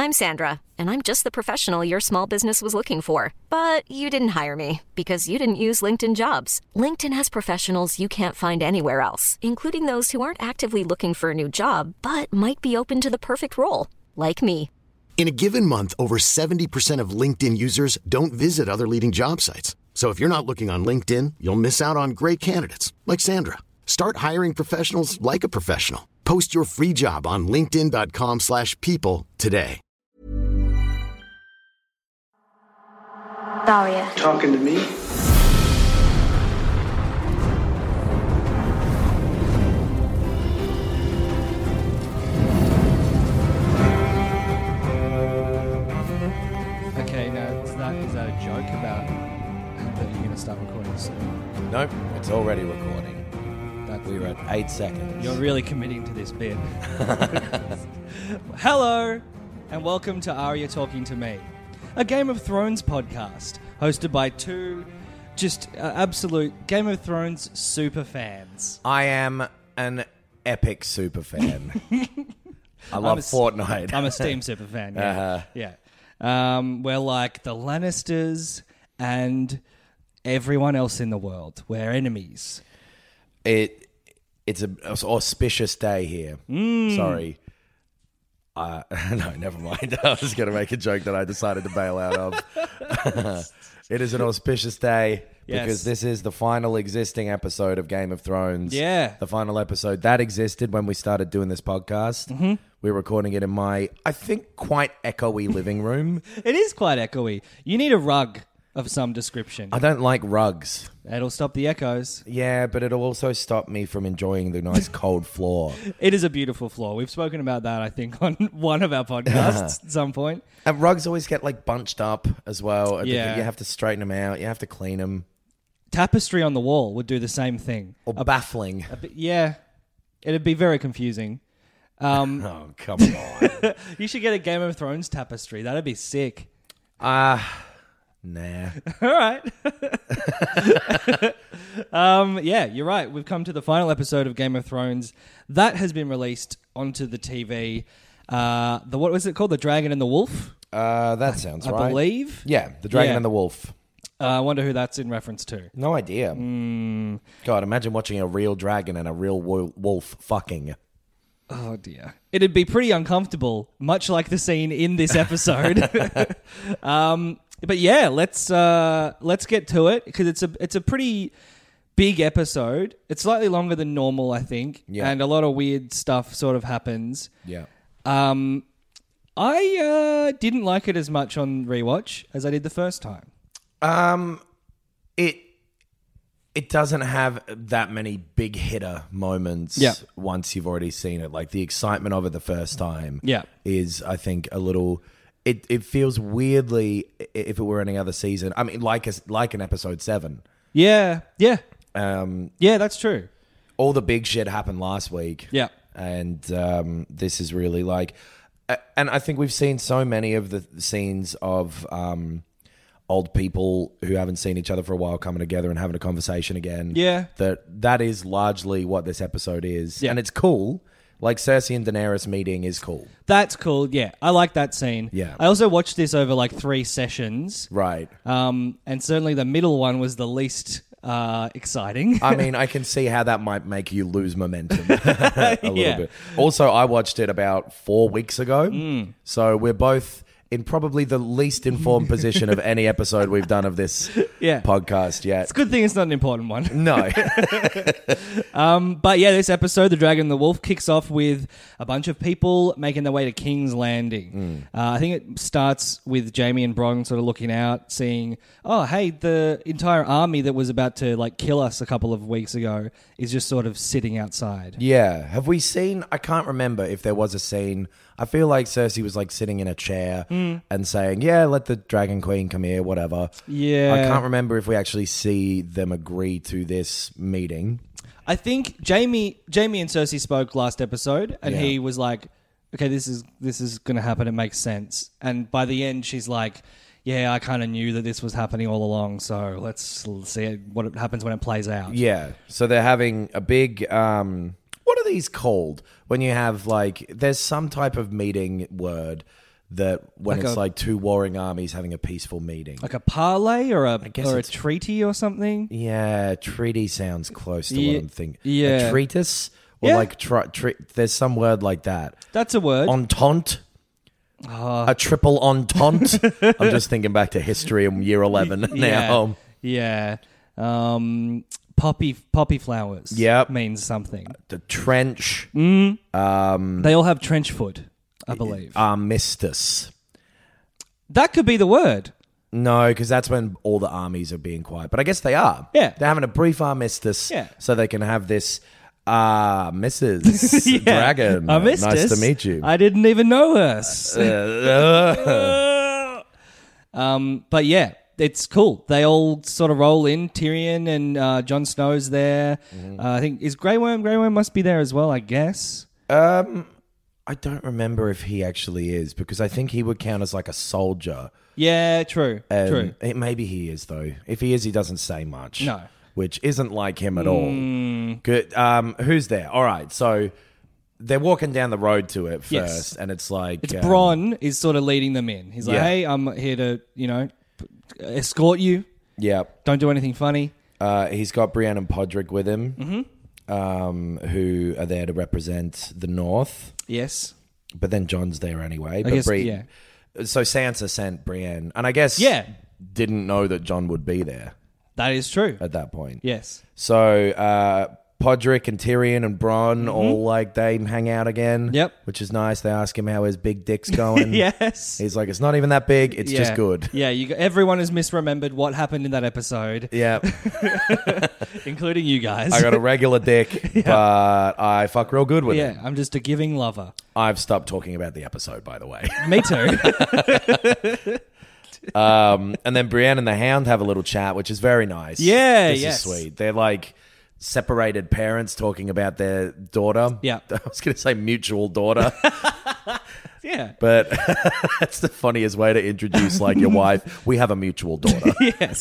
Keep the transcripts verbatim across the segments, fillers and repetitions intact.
I'm Sandra, and I'm just the professional your small business was looking for. But you didn't hire me because you didn't use LinkedIn Jobs. LinkedIn has professionals you can't find anywhere else, including those who aren't actively looking for a new job, but might be open to the perfect role, like me. In a given month, over seventy percent of LinkedIn users don't visit other leading job sites. So if you're not looking on LinkedIn, you'll miss out on great candidates like Sandra. Start hiring professionals like a professional. Post your free job on linkedin.com slash people today. Daria. Talking to me? Okay, now is that, is that a joke about that you're going to start recording soon? Nope, it's already recording. That We were at eight seconds. You're really committing to this bit. Hello, and welcome to Aria Talking to Me, a Game of Thrones podcast hosted by two just uh, absolute Game of Thrones super fans. I am an epic super fan. I love I'm a, Fortnite. I'm a Steam super fan, yeah. Uh-huh. Yeah. Um, we're like the Lannisters and everyone else in the world. We're enemies. It it's a, an auspicious day here. Mm. Sorry. Uh, no, never mind. I was going to make a joke that I decided to bail out of. It is an auspicious day Yes. because this is the final existing episode of Game of Thrones. Yeah. The final episode that existed when we started doing this podcast. Mm-hmm. We were recording it in my, I think, quite echoey living room. It is quite echoey. You need a rug of some description. I don't like rugs. It'll stop the echoes. Yeah, but it'll also stop me from enjoying the nice cold floor. It is a beautiful floor. We've spoken about that, I think, on one of our podcasts at some point. And rugs always get like bunched up as well. Yeah. You have to straighten them out. You have to clean them. Tapestry on the wall would do the same thing. Or baffling. A bit, yeah. It'd be very confusing. Um, Oh, come on. you should get a Game of Thrones tapestry. That'd be sick. Ah, nah. All right. um, yeah, you're right. We've come to the final episode of Game of Thrones. That has been released onto the T V. Uh, the what was it called? The Dragon and the Wolf, Uh, that sounds I right. believe. Yeah, the Dragon Yeah. and the Wolf. Uh, I wonder who that's in reference to. No idea. Hmm. God, imagine watching a real dragon and a real wo- wolf fucking. Oh dear. It'd be pretty uncomfortable, much like the scene in this episode. um, but yeah, let's uh, let's get to it because it's a it's a pretty big episode. It's slightly longer than normal, I think, Yeah. and a lot of weird stuff sort of happens. Yeah. Um, I uh, didn't like it as much on rewatch as I did the first time. Um, it it doesn't have that many big hitter moments. Yeah. Once you've already seen it, like the excitement of it the first time. Yeah. is I think a little. It it feels weirdly i- if it were any other season. I mean, like a, like an episode seven. Yeah, yeah, Um, yeah. That's true. all the big shit happened last week. Yeah. and um, this is really like, uh, and I think we've seen so many of the scenes of um, old people who haven't seen each other for a while coming together and having a conversation again. Yeah. that that is largely what this episode is, Yeah. and it's cool. Like Cersei and Daenerys meeting is cool, That's cool. Yeah, I like that scene. Yeah. I also watched this over like three sessions. right? Um, and certainly the middle one was the least uh, exciting. I mean, I can see how that might make you lose momentum a little Yeah. bit. Also, I watched it about four weeks ago, Mm. so we're both in probably the least informed position of any episode we've done of this Yeah. podcast yet. It's a good thing it's not an important one. No. But yeah, this episode, The Dragon and the Wolf, kicks off with a bunch of people making their way to King's Landing. Uh, I think it starts with Jaime and Bronn sort of looking out, seeing, oh, hey, the entire army that was about to like kill us a couple of weeks ago is just sort of sitting outside. Yeah. Have we seen... I can't remember if there was a scene... I feel like Cersei was like sitting in a chair and saying, yeah, let the Dragon Queen come here, whatever. Yeah. I can't remember if we actually see them agree to this meeting. I think Jamie, Jamie and Cersei spoke last episode, and Yeah. he was like, "Okay, this is this is going to happen. It makes sense." And by the end, she's like, "Yeah, I kind of knew that this was happening all along. So let's see what happens when it plays out." Yeah. So they're having a big... Um, what are these called? When you have like... There's some type of meeting word that when Like it's a- like two warring armies having a peaceful meeting. Like a parlay or a guess or a it's- treaty or something. Yeah, treaty sounds close to Ye- what I'm thinking. yeah. A treatise? Or Yeah. like, tri- tri- there's some word like that. That's a word. Entente? Ah. A triple entente? I'm just thinking back to history in year eleven now. Yeah. Yeah. Um, poppy poppy flowers. Yep. Means something. The trench, Mm. They all have trench foot, I believe. armistice. That could be the word. No, because that's when all the armies are being quiet. But I guess they are. Yeah. They're having a brief armistice Yeah. so they can have this, uh, Missus Yeah. Dragon. I missed Nice us. to meet you. I didn't even know her. Uh, um, but yeah, it's cool. They all sort of roll in. Tyrion and uh, Jon Snow's there. Mm-hmm. Uh, I think is Grey Worm. Grey Worm must be there as well, I guess. um, I don't remember if he actually is because I think he would count as like a soldier. Yeah, true. Um, true. It, maybe he is though. If he is, he doesn't say much. No. Which isn't like him at all. Mm. Good. Um, who's there? All right. So they're walking down the road to it first, Yes. and it's like It's um, Bronn is sort of leading them in. He's like, Yeah. "Hey, I'm here to, you know, escort you. Yeah. Don't do anything funny." Uh, he's got Brienne and Podrick with him, Mm-hmm. um, who are there to represent the North. Yes. But then John's there anyway. I But guess, Bri- yeah. So Sansa sent Brienne, and I guess Yeah. didn't know that John would be there That is true. at that point. Yes. So uh, Podrick and Tyrion and Bronn all like they hang out again. Mm-hmm. Yep. Which is nice. They ask him how his big dick's going. Yes. He's like, it's not even that big. It's Yeah. just good. Yeah, you, everyone has misremembered what happened in that episode, Yeah. including you guys. I got a regular dick, but I fuck real good with yeah, it. I'm just a giving lover. I've stopped talking about the episode, by the way. Me too. um, and then Brienne and the Hound have a little chat, which is very nice. Yeah, this yes. is sweet. They're like separated parents talking about their daughter. Yeah. I was going to say mutual daughter, Yeah. but that's the funniest way to introduce like your wife. We have a mutual daughter. Yes.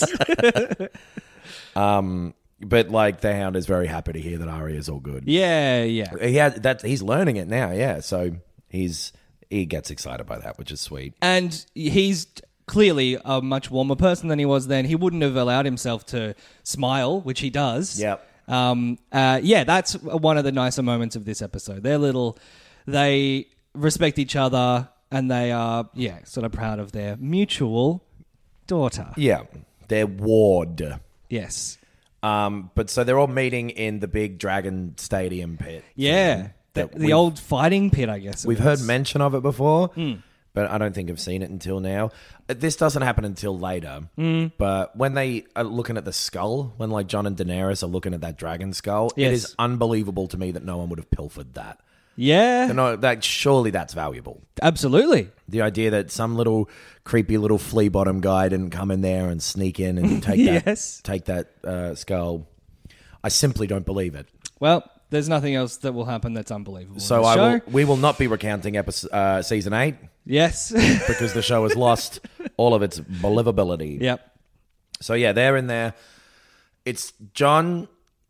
Um, but like the Hound is very happy to hear that Arya is all good. Yeah, yeah. He had that. He's learning it now. Yeah, so he's he gets excited by that, which is sweet. And he's clearly a much warmer person than he was then. He wouldn't have allowed himself to smile, which he does. Yep. Um, uh, yeah, that's one of the nicer moments of this episode. They're little, they respect each other, and they are, yeah, sort of proud of their mutual daughter. Yeah, they're ward. Yes. Um, but so they're all meeting in the big Dragon Stadium pit. Yeah. thing The, that the we've- old fighting pit, I guess. it We've heard is. mention of it before, but I don't think I've seen it until now. Uh, This doesn't happen until later. But when they are looking at the skull, when like Jon and Daenerys are looking at that dragon skull, it Yes. is unbelievable to me that no one would have pilfered that. Yeah. No, that surely that's valuable. Absolutely. The idea that some little creepy little flea bottom guy didn't come in there and sneak in and take that Yes. take that uh, skull, I simply don't believe it. Well, there's nothing else that will happen that's unbelievable. So in this I show. will, we will not be recounting episode, uh, season eight Yes. because the show has lost all of its believability. Yep. So yeah, they're in there. It's John,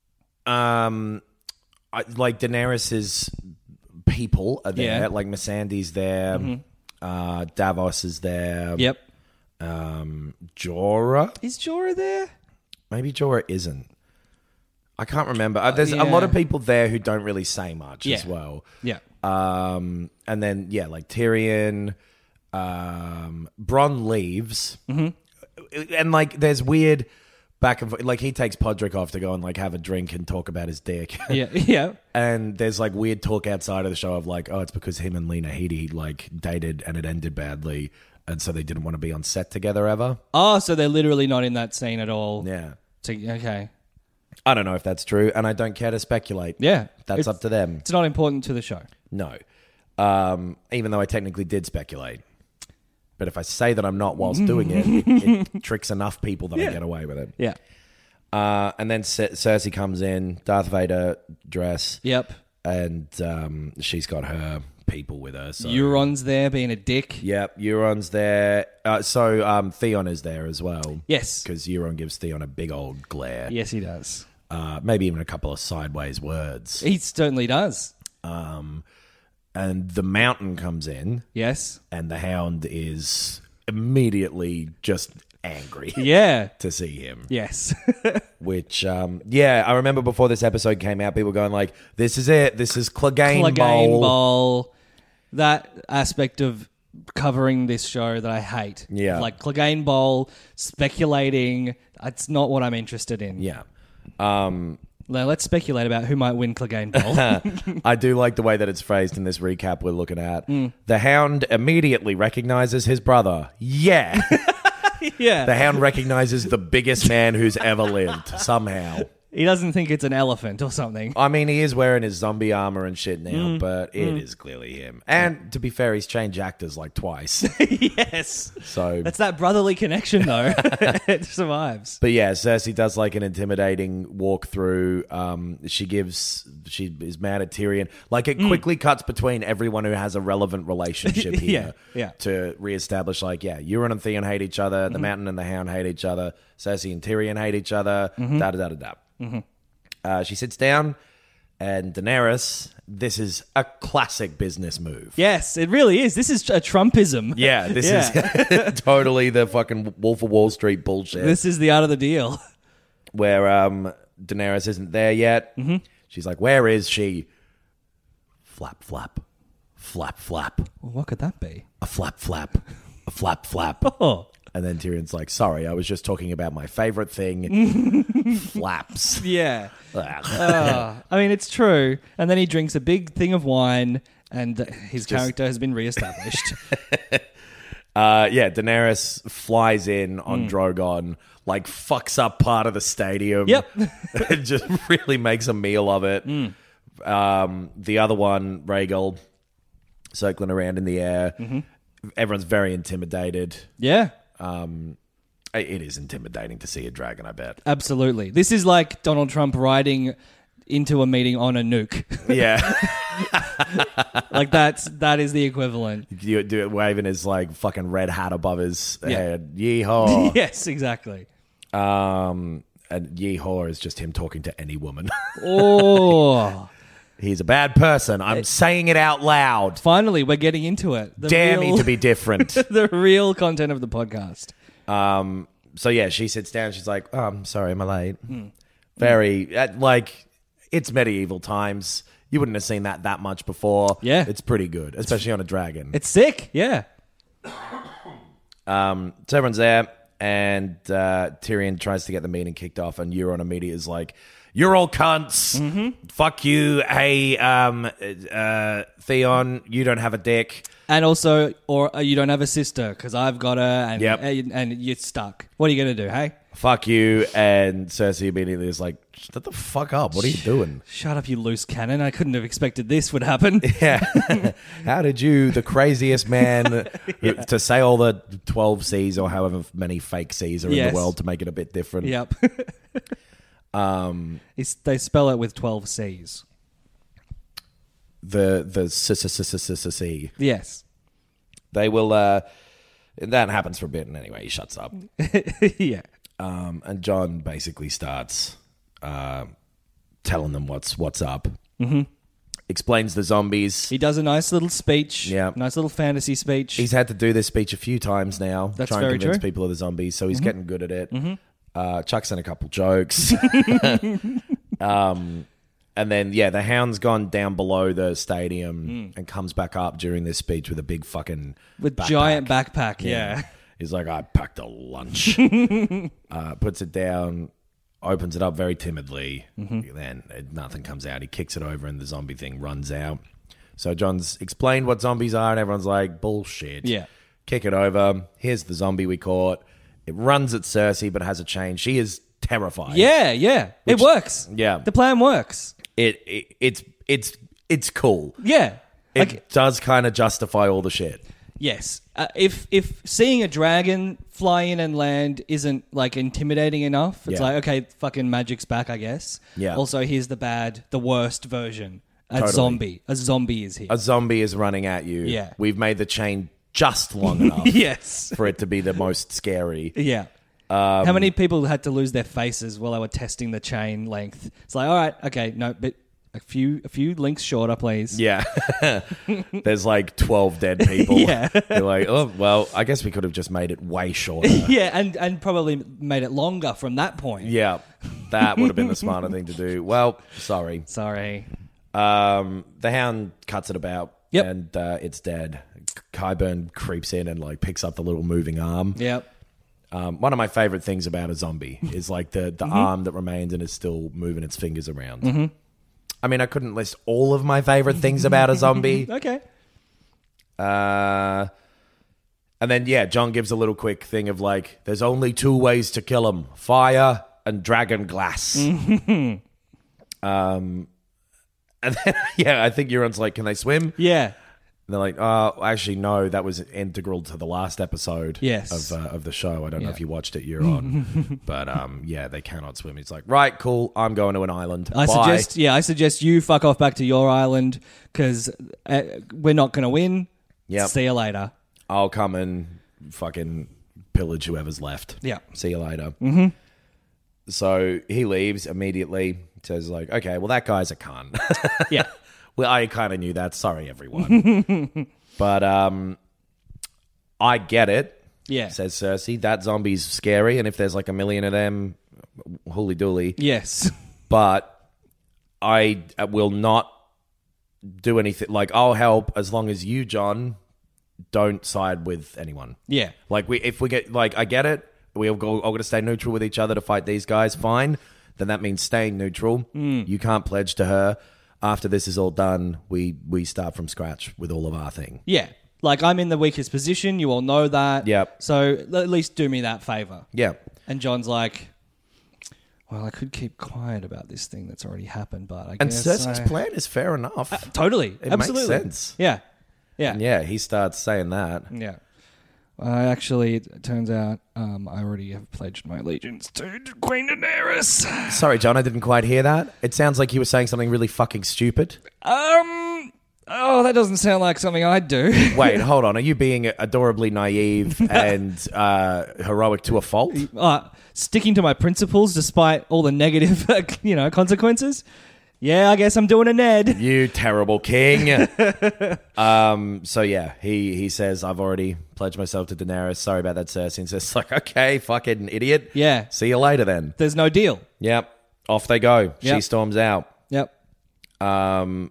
um, I, like Daenerys's people are there. Yeah. Like Missandei's there. Uh, Davos is there. Yep. Um, Jorah. Is Jorah there? Maybe Jorah isn't. I can't remember. Uh, there's yeah. a lot of people there who don't really say much Yeah. as well. Yeah. Um, and then yeah, like Tyrion, um, Bronn leaves, mm-hmm. and like there's weird back and forth. Like he takes Podrick off to go and like have a drink and talk about his dick. Yeah. Yeah. And there's like weird talk outside of the show of like, oh, it's because him and Lena Headey like dated and it ended badly, and so they didn't want to be on set together ever. Oh, so they're literally not in that scene at all. Yeah. So- okay. I don't know if that's true, and I don't care to speculate. Yeah. That's It's- up to them. It's not important to the show. No. Um, even though I technically did speculate. But if I say that I'm not whilst doing it, it, it tricks enough people that I get away with it. Yeah. Uh, and then Cer- Cersei comes in, Darth Vader dress, Yep. and um, she's got her people with her. So. Euron's there being a dick. Yep, Euron's there. Uh, so um, Theon is there as well. Yes. Because Euron gives Theon a big old glare. Yes, he does. Uh, maybe even a couple of sideways words. He certainly does. and the mountain comes in, Yes. and the Hound is immediately just angry Yeah. to see him. Yes. Which, um, yeah, I remember before this episode came out, people going like, "This is it. This is Clegane, Clegane Bowl." Bowl. That aspect of covering this show that I hate. Yeah. Like Clegane Bowl, speculating. It's not what I'm interested in. Yeah. Um, Now, let's speculate about who might win Clegane Bowl. I do like the way that it's phrased in this recap we're looking at. Mm. The Hound immediately recognizes his brother. Yeah. Yeah. The Hound recognizes the biggest man who's ever lived, somehow. He doesn't think it's an elephant or something. I mean, he is wearing his zombie armor and shit now, but it is clearly him. And to be fair, he's changed actors like twice. Yes. So, That's that brotherly connection, though. It survives. but yeah, Cersei does like an intimidating walkthrough. Um, she gives, she is mad at Tyrion. Like it quickly cuts between everyone who has a relevant relationship here Yeah, yeah. to reestablish, like, yeah, Euron and Theon hate each other. The Mountain and the Hound hate each other. Cersei and Tyrion hate each other. Da da da da da. Mm-hmm. Uh, she sits down, and Daenerys, this is a classic business move. Yes, it really is. This is a Trumpism. Yeah, this Yeah. is totally the fucking Wolf of Wall Street bullshit. This is the art of the deal. where um, Daenerys isn't there yet. Mm-hmm. She's like, where is she? Flap, flap, flap, flap, Well, what could that be? a flap, flap, a flap, flap. Oh, And then Tyrion's like, sorry, I was just talking about my favorite thing, flaps. yeah. Ugh. Uh, I mean, it's true. And then he drinks a big thing of wine, and his character has been reestablished. Uh, yeah, Daenerys flies in Mm. on Drogon, like fucks up part of the stadium. Yep. It just really makes a meal of it. Um, the other one, Rhaegal, circling around in the air. Mm-hmm. Everyone's very intimidated. Yeah. Um, it is intimidating to see a dragon, I bet. Absolutely. This is like Donald Trump riding into a meeting on a nuke. Yeah. Like that's that is the equivalent. you do it waving his like fucking red hat above his Yeah. head. Yeehaw. Yes, exactly. Um, and yeehaw is just him talking to any woman. Oh. He's a bad person. I'm saying it out loud. Finally, we're getting into it. The Dare real, me to be different. the real content of the podcast. um, so yeah, she sits down. She's like, oh, I'm sorry, am I late? Hmm. Very, uh, like, it's medieval times. You wouldn't have seen that that much before. Yeah. It's pretty good, especially on a dragon. It's sick. Yeah. Um, so everyone's there, and uh, Tyrion tries to get the meeting kicked off, and Euron immediately is like, you're all cunts. Mm-hmm. Fuck you. Hey, um, uh, Theon, you don't have a dick. And also, or uh, you don't have a sister because I've got her, and Yep. and, and you're stuck. What are you going to do, hey? Fuck you. And Cersei immediately is like, shut the fuck up. What are you doing? Shut up, you loose cannon. I couldn't have expected this would happen. Yeah. How did you, the craziest man, to say all the twelve C's or however many fake C's are in Yes. the world to make it a bit different? Yep. um, it's, they spell it with twelve C's. The, the C. Yes. They will, uh, that happens for a bit, and anyway, he shuts up. Yeah. Um, and John basically starts uh, telling them what's what's up. Mm-hmm. Explains the zombies. He does a nice little speech. Yeah. Nice little fantasy speech. He's had to do this speech a few times now. That's try and very convince true. people of the zombies, so he's getting good at it. Mm-hmm. Uh, chucks in a couple jokes. um, and then, yeah, the Hound's gone down below the stadium and comes back up during this speech with a big fucking with backpack. giant backpack. Yeah. He's like, I packed a lunch. uh, puts it down, opens it up very timidly. Mm-hmm. Then it, nothing comes out. He kicks it over and the zombie thing runs out. So John's explained what zombies are and everyone's like, bullshit. Yeah. Kick it over. Here's the zombie we caught. It runs at Cersei but has a chain. She is terrified. Yeah, yeah. Which- it works. yeah. The plan works. It, it It's it's it's cool. Yeah. It Like, does kind of justify all the shit. yes. Uh, if if seeing a dragon fly in and land isn't like intimidating enough, it's Yeah. like, okay, fucking magic's back, I guess. Yeah. Also, here's the bad, the worst version. A Totally. zombie. A zombie is here. A zombie is running at you. Yeah. We've made the chain just long enough. Yes. For it to be the most scary. Yeah. Um, How many people had to lose their faces while they were testing the chain length? It's like, all right, okay, no, but a few a few links shorter, please. Yeah. There's like twelve dead people. Yeah. You're like, oh, well, I guess we could have just made it way shorter. Yeah, and, and probably made it longer from that point. Yeah. That would have been the smarter thing to do. Well, sorry. Sorry. Um, the Hound cuts it about. Yep. And uh, it's dead. Qyburn creeps in and like picks up the little moving arm. Yep. Um, one of my favorite things about a zombie is like the, the Mm-hmm. arm that remains and is still moving its fingers around. Mm-hmm. I mean, I couldn't list all of my favorite things about a zombie. Okay. Uh, and then, yeah, John gives a little quick thing of like, there's only two ways to kill them, fire and dragon glass. um, and then, yeah, I think Euron's like, can they swim? Yeah. And they're like, oh, actually, no, that was integral to the last episode Yes. of uh, of the show. I don't know Yeah. if you watched it, you're on. But um, yeah, they cannot swim. He's like, right, cool, I'm going to an island. I Bye. suggest, yeah, I suggest you fuck off back to your island because uh, we're not going to win. Yep. See you later. I'll come and fucking pillage whoever's left. Yeah. See you later. Mm-hmm. So he leaves immediately. Says like, okay, well, that guy's a cunt. Yeah. Well, I kind of knew that. Sorry, everyone. But um, I get it. Yeah. Says Cersei. That zombie's scary, and if there's like a million of them, holy dooly. Yes. But I will not do anything. Like, I'll help as long as you, John, don't side with anyone. Yeah. Like, we if we get, like, I get it. We're all going to stay neutral with each other to fight these guys. Fine. Then that means staying neutral. Mm. You can't pledge to her. After this is all done, we, we start from scratch with all of our thing. Yeah. Like, I'm in the weakest position. You all know that. Yep. So at least do me that favor. Yeah. And John's like, well, I could keep quiet about this thing that's already happened, but I And guess Cersei's I... plan is fair enough. Uh, totally. It Absolutely. makes sense. Yeah. Yeah. And yeah, he starts saying that. Yeah. I actually, it turns out um, I already have pledged my allegiance to Queen Daenerys. Sorry, John, I didn't quite hear that. It sounds like you were saying something really fucking stupid. Um. Oh, that doesn't sound like something I'd do. Wait, hold on. Are you being adorably naive and uh, heroic to a fault? uh, sticking to my principles despite all the negative, you know, consequences. Yeah, I guess I'm doing a Ned. You terrible king. um. So yeah, he he says, I've already pledged myself to Daenerys. Sorry about that, Cersei. And says like, okay, fucking idiot. Yeah. See you later then. There's no deal. Yep. Off they go. She Yep. storms out. Yep. Um.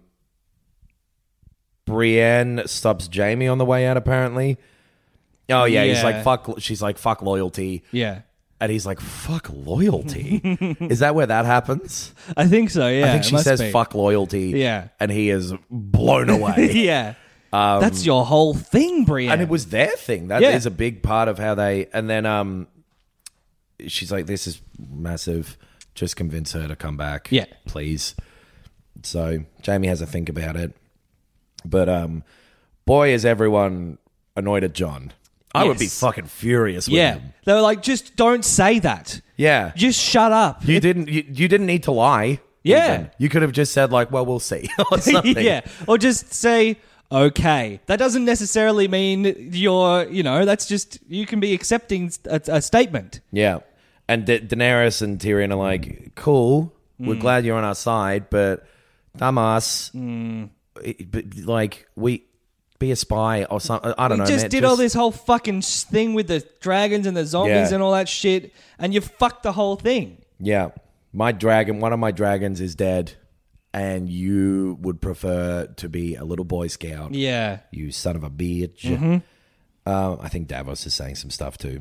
Brienne stops Jamie on the way out, apparently. Oh, yeah, he's Yeah. like, fuck, she's like, fuck loyalty. Yeah. And he's like, fuck loyalty? Is that where that happens? I think so, yeah. I think it she must says be. fuck loyalty. Yeah. And he is blown away. Yeah. That's your whole thing, Brienne. And it was their thing. That is Yeah. a big part of how they... And then um, she's like, this is massive. Just convince her to come back. Yeah. Please. So Jamie has a think about it. But um, boy, is everyone annoyed at John. I would be Yes. fucking furious with Yeah. him. They were like, just don't say that. Yeah. Just shut up. You didn't you, you didn't need to lie. Yeah. even. You could have just said like, well, we'll see. Or something. Yeah. Or just say, okay. That doesn't necessarily mean you're, you know, that's just, you can be accepting a, a statement. Yeah. And Da- Daenerys and Tyrion are like, cool, Mm. we're glad you're on our side, but dumbass, Mm. it- but, like, we be a spy or something. I don't You know. just man. did all this whole fucking s- thing with the dragons and the zombies Yeah. and all that shit, and you fucked the whole thing. Yeah. My dragon, one of my dragons is dead, and you would prefer to be a little Boy Scout. Yeah. You son of a bitch. Mm-hmm. Um, I think Davos is saying some stuff too.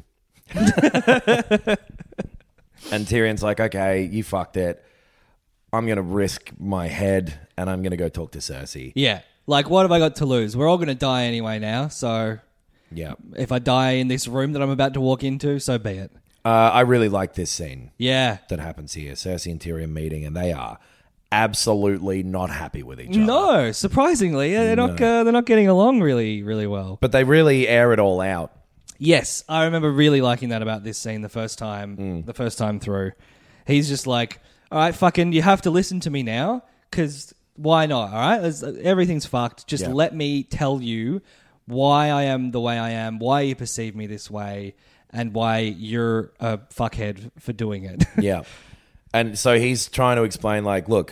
And Tyrion's like, okay, you fucked it. I'm going to risk my head and I'm going to go talk to Cersei. Yeah. Like, what have I got to lose? We're all going to die anyway now, so Yeah. if I die in this room that I'm about to walk into, so be it. Uh, I really like this scene Yeah. that happens here. Cersei and Tyrion meeting, and they are absolutely not happy with each other. No, surprisingly, they're not uh, they're not getting along really really well. But they really air it all out. Yes, I remember really liking that about this scene the first time Mm. the first time through. He's just like, all right, fucking, you have to listen to me now, because why not? All right, There's, everything's fucked. Just Yeah. let me tell you why I am the way I am, why you perceive me this way, and why you're a fuckhead for doing it. Yeah. And so he's trying to explain, like, look,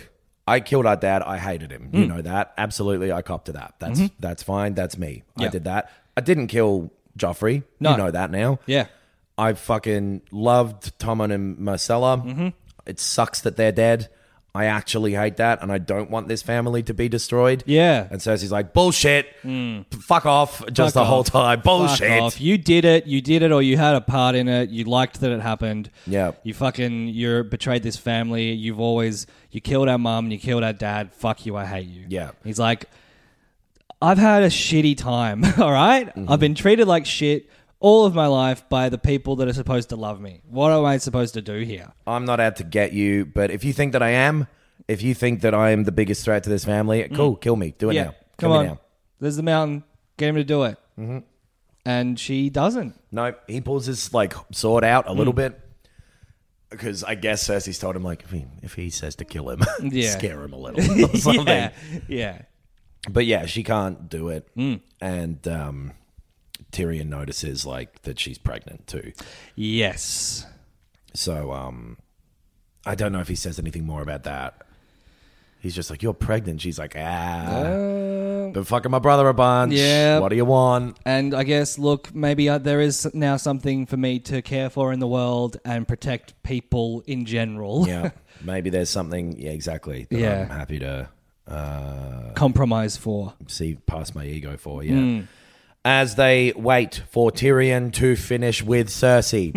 I killed our dad. I hated him. You know that. Absolutely, I copped to that. That's Mm-hmm. that's fine. That's me. I Yeah. did that. I didn't kill Joffrey. No. You know that now. Yeah. I fucking loved Tommen and Marcella. Mm-hmm. It sucks that they're dead. I actually hate that, and I don't want this family to be destroyed. Yeah. And Cersei's like, bullshit. Fuck off. Just Fuck the off. whole time. Bullshit. Fuck off. You did it. You did it, or you had a part in it. You liked that it happened. Yeah. You fucking you betrayed this family. You've always you killed our mum. You killed our dad. Fuck you. I hate you. Yeah. He's like, I've had a shitty time. All right? Mm-hmm. I've been treated like shit all of my life by the people that are supposed to love me. What am I supposed to do here? I'm not out to get you, but if you think that I am, if you think that I am the biggest threat to this family, cool, kill me. Do it now. Come Kill on. me now. There's the mountain. Get him to do it. Mm-hmm. And she doesn't. No, he pulls his like sword out a little bit because I guess Cersei's told him like if he, if he says to kill him, Yeah. scare him a little or something. Yeah. Yeah. But yeah, she can't do it, and um, Tyrion notices like that she's pregnant too. Yes. So um, I don't know if he says anything more about that. He's just like, you're pregnant. She's like, ah, been fucking my brother a bunch. Yeah. What do you want? And I guess, look, maybe uh, there is now something for me to care for in the world and protect people in general. Yeah, maybe there's something. Yeah, exactly. That Yeah. I'm happy to uh, Compromise for. see past my ego for. Yeah. As they wait for Tyrion to finish with Cersei,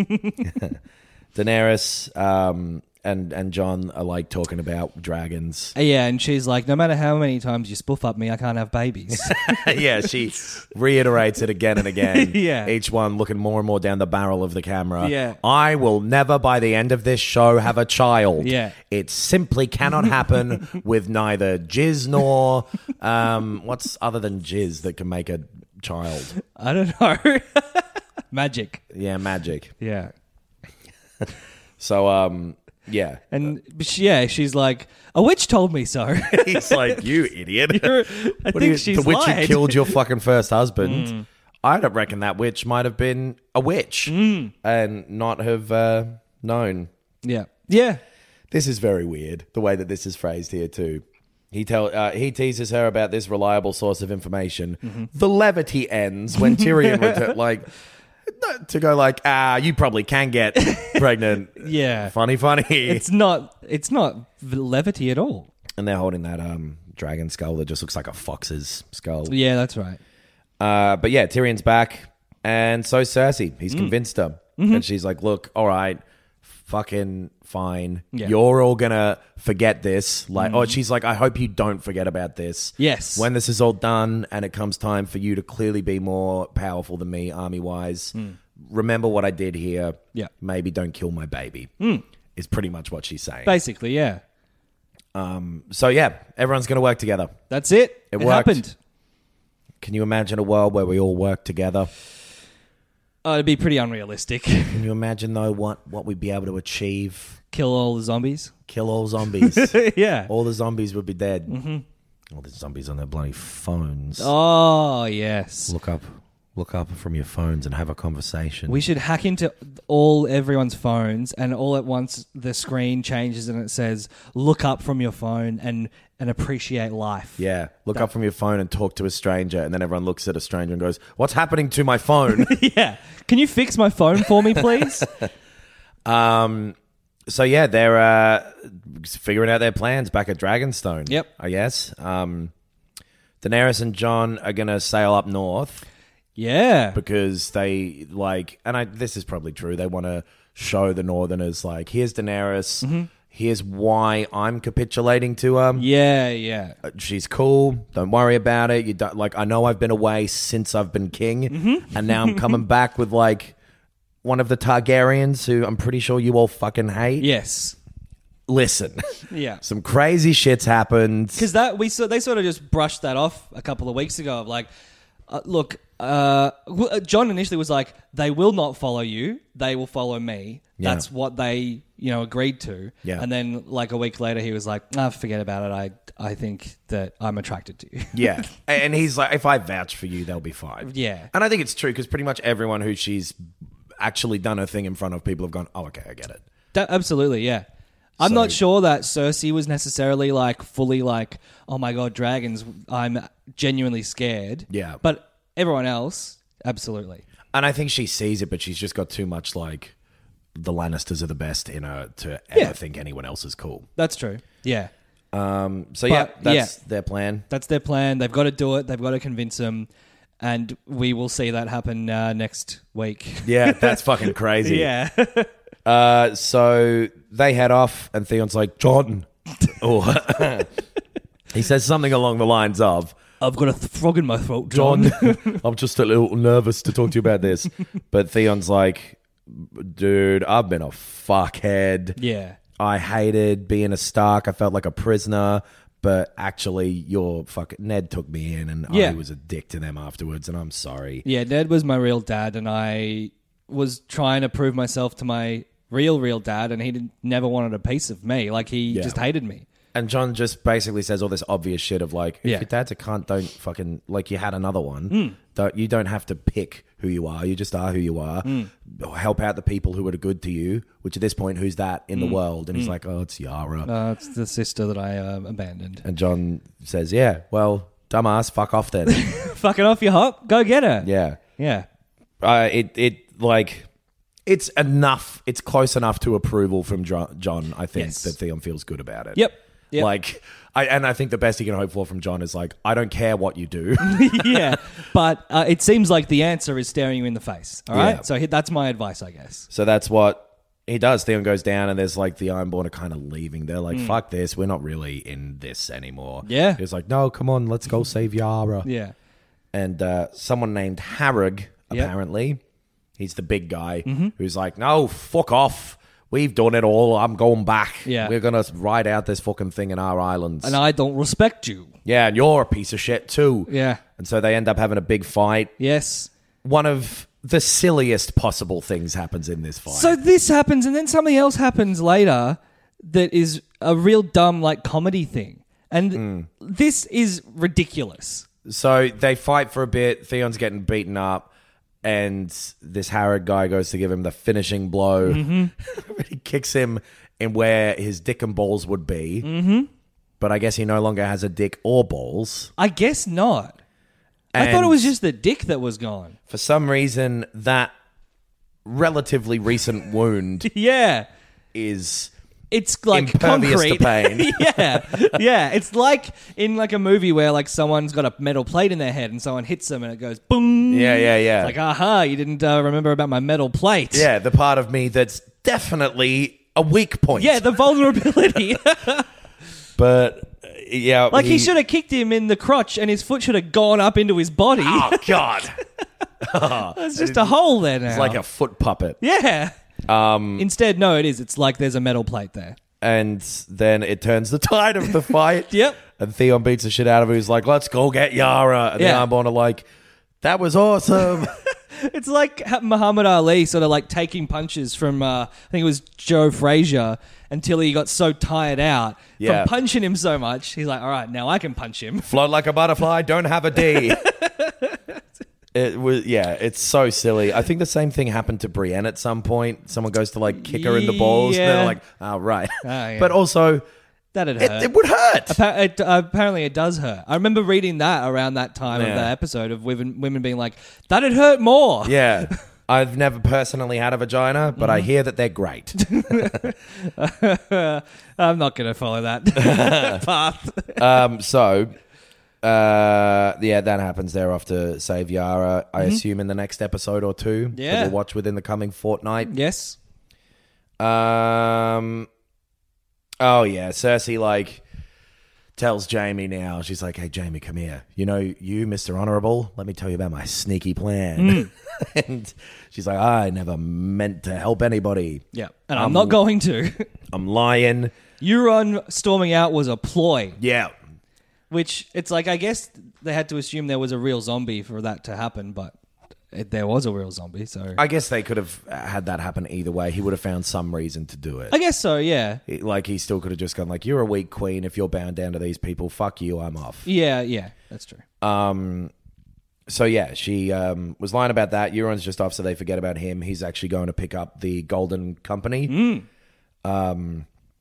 Daenerys um, and and Jon are like talking about dragons. Yeah, and she's like, no matter how many times you spoof up me, I can't have babies. Yeah, she reiterates it again and again. Yeah. Each one looking more and more down the barrel of the camera. Yeah. I will never, by the end of this show, have a child. Yeah. It simply cannot happen with neither jizz nor um, what's other than jizz that can make a child. I don't know. Magic. Yeah, magic. Yeah. So, um, yeah. And she, yeah, she's like, a witch told me so. He's like, you idiot. I What think do you- she's the witch lied. who killed your fucking first husband. I don't reckon that witch might have been a witch and not have uh, known. Yeah. Yeah. This is very weird, the way that this is phrased here too. He tell uh, he teases her about this reliable source of information. Mm-hmm. The levity ends when Tyrion returns, like to go like, ah, you probably can get pregnant. Yeah. Funny, funny. It's not, it's not levity at all. And they're holding that um dragon skull that just looks like a fox's skull. Yeah, that's right. Uh, but yeah, Tyrion's back, and so Cersei. He's Mm. convinced her, Mm-hmm. and she's like, "Look, all right, fucking fine. Yeah. You're all gonna forget this." Like, oh, she's like, "I hope you don't forget about this." Yes. When this is all done, and it comes time for you to clearly be more powerful than me, army wise, remember what I did here. Mm. Yeah. Maybe don't kill my baby. Is pretty much what she's saying. Basically, yeah. So yeah, everyone's gonna work together. That's it. It It, worked. happened. Can you imagine a world where we all work together? Oh, it'd be pretty unrealistic. Can you imagine though what what we'd be able to achieve? Kill all the zombies. Kill all zombies. Yeah. All the zombies would be dead. Mm-hmm. All the zombies on their bloody phones. Oh, yes. Look up, look up from your phones and have a conversation. We should hack into all everyone's phones, and all at once the screen changes and it says, "Look up from your phone and and appreciate life." yeah, look up from your phone and talk to a stranger, and then everyone looks at a stranger and goes, "What's happening to my phone?" Yeah. Can you fix my phone for me, please? um. So yeah, they're uh, figuring out their plans back at Dragonstone. Yep. I guess. Um, Daenerys and Jon are gonna sail up north. Yeah. Because they like, and I this is probably true. They want to show the Northerners like, here's Daenerys. Here's why I'm capitulating to her. Yeah, yeah. Uh, She's cool. Don't worry about it. You don't like. I know I've been away since I've been king, and now I'm coming back with like one of the Targaryens who I'm pretty sure you all fucking hate. Yes. Listen, Yeah. some crazy shit's happened. Because that we saw, they sort of just brushed that off a couple of weeks ago. Of like, uh, look, uh, w- uh, John initially was like, they will not follow you; they will follow me. Yeah. That's what they, you know, agreed to. Yeah. And then, like a week later, he was like, "Ah, forget about it. I, I think that I'm attracted to you." Yeah. And he's like, if I vouch for you, they'll be fine. Yeah. And I think it's true because pretty much everyone who she's actually done her thing in front of people have gone, oh, okay, I get it. That, absolutely, yeah. I'm So- not sure that Cersei was necessarily like fully like, oh my god, dragons, I'm genuinely scared. Yeah. But everyone else, absolutely. And I think she sees it, but she's just got too much like the Lannisters are the best in her to ever Yeah. think anyone else is cool. That's true. Yeah. Um, so But, yeah, that's yeah. their plan. That's their plan. They've got to do it. They've got to convince them. And we will see that happen uh, next week. Yeah, that's fucking crazy. Yeah. Uh, so they head off, and Theon's like, John. Or he says something along the lines of, I've got a th- frog in my throat, John. John, I'm just a little nervous to talk to you about this. But Theon's like, dude, I've been a fuckhead. Yeah. I hated being a Stark. I felt like a prisoner. But actually, your fucking Ned took me in, and Yeah. I was a dick to them afterwards, and I'm sorry. Yeah, Ned was my real dad, and I was trying to prove myself to my real, real dad, and he didn't, never wanted a piece of me. Like, he Yeah. just hated me. And John just basically says all this obvious shit of like, if Yeah. your dad's a cunt, don't fucking, like you had another one. Mm. Don't, you don't have to pick who you are. You just are who you are. Mm. Help out the people who are good to you, which at this point, who's that in the Mm. world? And he's Mm. like, oh, it's Yara. Uh, it's the sister that I uh, abandoned. And John says, yeah, well, dumbass, fuck off then. Fucking off your hop. Go get her. Yeah. Yeah. Uh, it, it, like, it's enough, it's close enough to approval from Jo- John, I think, Yes. that Theon feels good about it. Yep. Yep. Like, I, and I think the best he can hope for from John is like, I don't care what you do. Yeah. But uh, it seems like the answer is staring you in the face. All right? Yeah. So he, that's my advice, I guess. So that's what he does. Theon goes down, and there's like the Ironborn are kind of leaving. They're like, Mm. fuck this. We're not really in this anymore. Yeah. He's like, no, come on, let's go save Yara. Yeah. And uh, someone named Harrog, Yep. apparently, he's the big guy, Mhm. who's like, no, fuck off. We've done it all. I'm going back. Yeah. We're going to ride out this fucking thing in our islands. And I don't respect you. Yeah, and you're a piece of shit too. Yeah. And so they end up having a big fight. Yes. One of the silliest possible things happens in this fight. So this happens, and then something else happens later that is a real dumb, like, comedy thing. And Mm. this is ridiculous. So they fight for a bit. Theon's getting beaten up, and this Harrod guy goes to give him the finishing blow. Mhm. He kicks him in where his dick and balls would be. Mhm. But I guess he no longer has a dick or balls. I guess not. I thought it And was just the dick that was gone. For some reason, that relatively recent wound Yeah. is It's like impervious concrete. to pain. yeah, yeah. It's like in like a movie where like someone's got a metal plate in their head and someone hits them and it goes boom. Yeah, yeah, yeah. It's like, aha, you didn't uh, remember about my metal plate. Yeah, the part of me that's definitely a weak point. Yeah, the vulnerability. But uh, yeah, like he, should have kicked him in the crotch and his foot should have gone up into his body. Oh God! There's just a hole there now. It's like a foot puppet. yeah. Um, Instead, no, it is. It's like there's a metal plate there. and then it turns the tide of the fight. Yep. And Theon beats the shit out of him. He's like, "Let's go get Yara." And Yeah. the Ironborn are like, "That was awesome." It's like ha- Muhammad Ali sort of like taking punches from, uh, I think it was Joe Frazier, until he got so tired out Yeah. from punching him so much. He's like, all right, now I can punch him. Float like a butterfly. Don't have a D. It was yeah. It's so silly. I think the same thing happened to Brienne at some point. Someone goes to like kick her in the balls, and Yeah. they're like, "Oh right." Oh, yeah. But also, That'd it, hurt. it would hurt. Appa- it, uh, apparently, it does hurt. I remember reading that around that time of Yeah. the episode of women, women being like, that'd hurt more. Yeah. I've never personally had a vagina, but I Mhm. hear that they're great. I'm not going to follow that path. um, so, uh, yeah, that happens. They're off to save Yara, I Mhm. assume, in the next episode or two. Yeah. That we'll watch within the coming fortnight. Yes. Um. Oh, yeah. Cersei, like, tells Jamie now. She's like, hey, Jamie, come here. You know, you, Mister Honorable, let me tell you about my sneaky plan. Mm. And she's like, I never meant to help anybody. Yeah. And I'm not going to. I'm lying. Euron storming out was a ploy. Yeah. Which, it's like, I guess they had to assume there was a real zombie for that to happen, but it, there was a real zombie, so... I guess they could have had that happen either way. He would have found some reason to do it. I guess so, yeah. He- Like, he still could have just gone, like, you're a weak queen. If you're bound down to these people, fuck you, I'm off. Yeah, yeah, that's true. Um, so, yeah, she um, was lying about that. Euron's just off, so they forget about him. He's actually going to pick up the Golden Company. Mm. Um,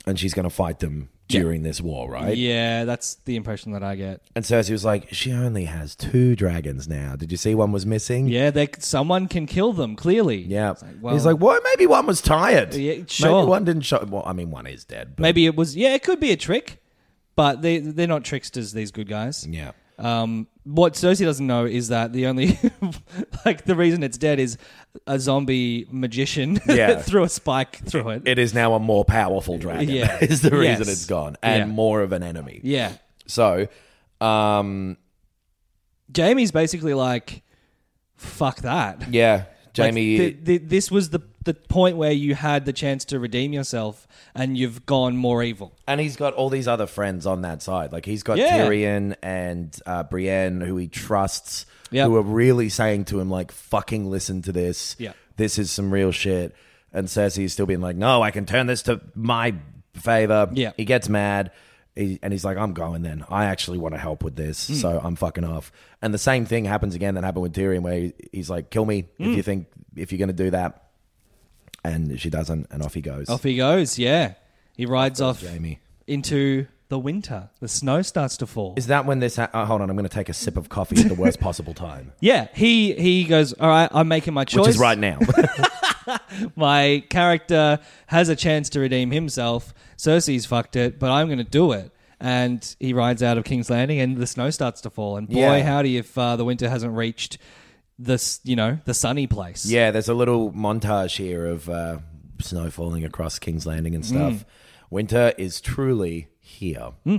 and she's going to fight them during this war, right? Yeah, that's the impression that I get. And Cersei was like, she only has two dragons now. Did you see one was missing? Yeah, they, someone can kill them, clearly. Yeah. It's like, well, He's like, well, maybe one was tired. Yeah, sure. Maybe one didn't show. Well, I mean, one is dead. But maybe it was, yeah, it could be a trick, but they, they're not tricksters, these good guys. Yeah. Um, what Cersei doesn't know is that the only, like, the reason it's dead is a zombie magician Yeah. threw a spike through it. It is now a more powerful dragon. Yeah. is the reason Yes. it's gone. And Yeah. more of an enemy. Yeah. So, um, Jamie's basically like, fuck that. yeah, Jamie. Like, th- th- this was the the point where you had the chance to redeem yourself, and you've gone more evil. And he's got all these other friends on that side. Like, he's got Yeah. Tyrion and uh, Brienne, who he trusts, Yep. who are really saying to him, like, fucking listen to this. Yeah. This is some real shit. And Cersei is still being like, no, I can turn this to my favor. Yeah. He gets mad. He, and he's like, I'm going then. I actually want to help with this, Mm. so I'm fucking off. And the same thing happens again that happened with Tyrion, where he, he's like, kill me Mm. if you think, if you're going to do that. And she doesn't, and off he goes. Off he goes, yeah. He rides off Jamie. into the winter. The snow starts to fall. Is that when this... Ha- oh, hold on, I'm going to take a sip of coffee at the worst possible time. yeah, he he goes, all right, I'm making my choice. Which is right now. My character has a chance to redeem himself. Cersei's fucked it, but I'm going to do it. And he rides out of King's Landing, and the snow starts to fall. And boy, Yeah. howdy if uh, the winter hasn't reached this, you know, the sunny place. Yeah, there's a little montage here of uh, snow falling across King's Landing and stuff. Mm. Winter is truly here. Mm.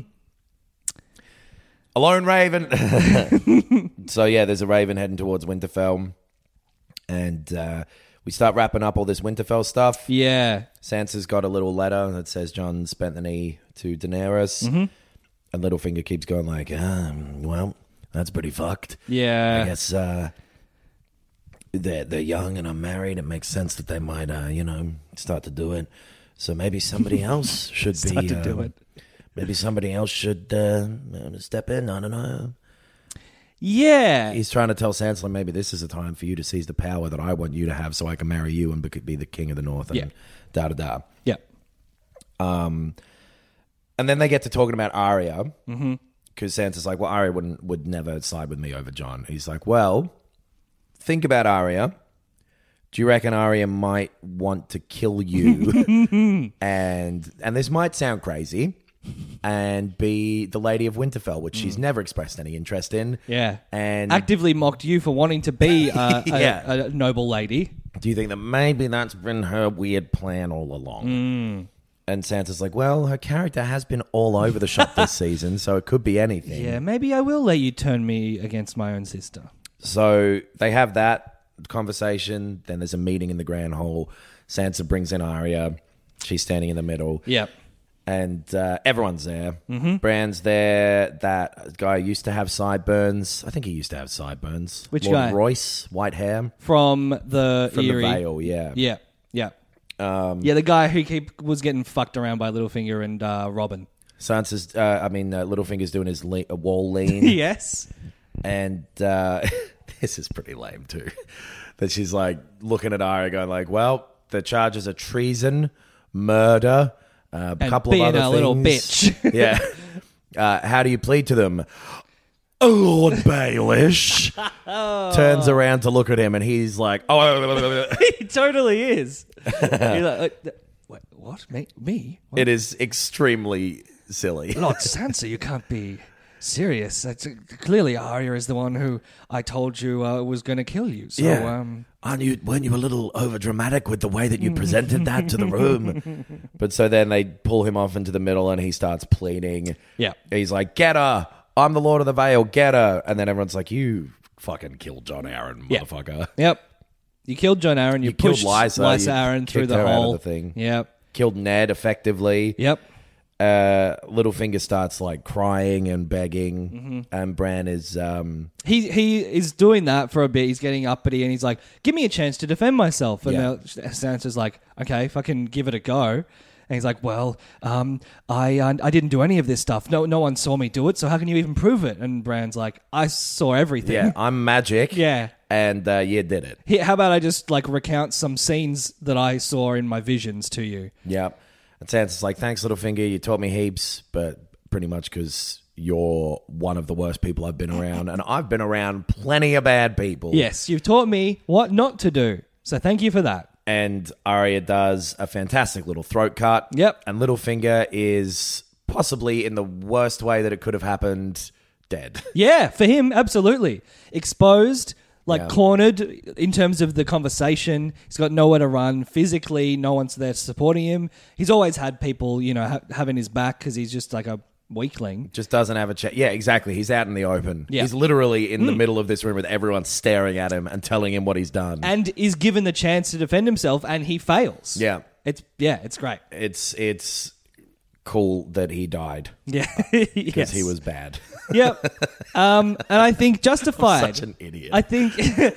A lone raven. So, yeah, there's a raven heading towards Winterfell. And uh, we start wrapping up all this Winterfell stuff. Yeah. Sansa's got a little letter that says Jon spent the knee to Daenerys. Mm-hmm. And Littlefinger keeps going like, um, well, that's pretty fucked. Yeah. I guess uh, they're, they're young and unmarried. It makes sense that they might, uh, you know, start to do it. So maybe somebody else should Start be... to do um, it. Maybe somebody else should uh, step in. I don't know. Yeah. He's trying to tell Sansa, like, maybe this is a time for you to seize the power that I want you to have so I can marry you and be the king of the north and Yeah. da-da-da. Yeah. Um, and then they get to talking about Arya, because mm-hmm. Sansa's like, well, Arya wouldn't would never side with me over Jon. He's like, well, think about Arya. Do you reckon Arya might want to kill you? and and this might sound crazy, and be the Lady of Winterfell, which she's never expressed any interest in. Yeah. And actively mocked you for wanting to be a, Yeah. a, a noble lady. do you think that maybe that's been her weird plan all along? And Sansa's like, well, her character has been all over the shop this season, so it could be anything. Yeah, maybe I will let you turn me against my own sister. So they have that conversation. Then there's a meeting in the Grand Hall. Sansa brings in Arya. She's standing in the middle. Yep. And uh, everyone's there. Mm-hmm. Bran's there. That guy used to have sideburns. I think he used to have sideburns. Which Lord guy? Royce, white hair. From the From Eyrie. the Vale, yeah. Yeah, yeah. Um, Yeah, the guy who keep was getting fucked around by Littlefinger and uh, Robin. Sansa's, uh, I mean, uh, Littlefinger's doing his le- wall lean. Yes. And uh, this is pretty lame too. That she's like looking at Arya going like, well, the charges are treason, murder, uh, a And couple being of other a things. little bitch. Yeah. Uh, how do you plead to them? Oh, Lord Baelish turns around to look at him and he's like, oh, He totally is. He's like, uh, wait, what? Me? Me? What? it is extremely silly. Lord Sansa, you can't be serious. That's, uh, clearly, Arya is the one who I told you uh, was going to kill you. So, Yeah. um, Aren't you, weren't you a little over dramatic with the way that you presented that to the room? But so then they pull him off into the middle and he starts pleading. Yeah. He's like, get her. I'm the Lord of the Vale. Get her. And then everyone's like, you fucking killed Jon Arryn, Yeah. motherfucker. Yep. You killed Jon Arryn. You, You killed pushed Lysa, Lysa you Arryn through kicked the her out of hole. the thing. Yep. Killed Ned effectively. Yep. Uh, Littlefinger starts like crying and begging. Mm-hmm. And Bran is... Um, He he is doing that for a bit. He's getting uppity and he's like, give me a chance to defend myself. And Yeah. now Sansa's like, okay, fucking give it a go. And he's like, well, um, I uh, I didn't do any of this stuff. No no one saw me do it, so how can you even prove it? And Bran's like, I saw everything. yeah, I'm magic. Yeah. And uh, you did it. Here, how about I just like recount some scenes that I saw in my visions to you? Yeah. And Sansa's like, thanks, Littlefinger. You taught me heaps, but pretty much because you're one of the worst people I've been around. And I've been around plenty of bad people. Yes, you've taught me what not to do. So thank you for that. And Arya does a fantastic little throat cut. Yep. And Littlefinger is possibly in the worst way that it could have happened, dead. Yeah, for him, absolutely. Exposed, like Yeah. cornered in terms of the conversation. He's got nowhere to run physically. No one's there supporting him. He's always had people, you know, ha- having his back because he's just like a weakling. Just doesn't have a chat. Yeah, exactly. He's out in the open. Yeah. He's literally in the middle of this room with everyone staring at him and telling him what he's done. And is given the chance to defend himself, and he fails. Yeah. It's yeah, it's great. It's it's cool that he died Yeah, because yes. he was bad. Yep. Um, and I think justified. Such an idiot. I think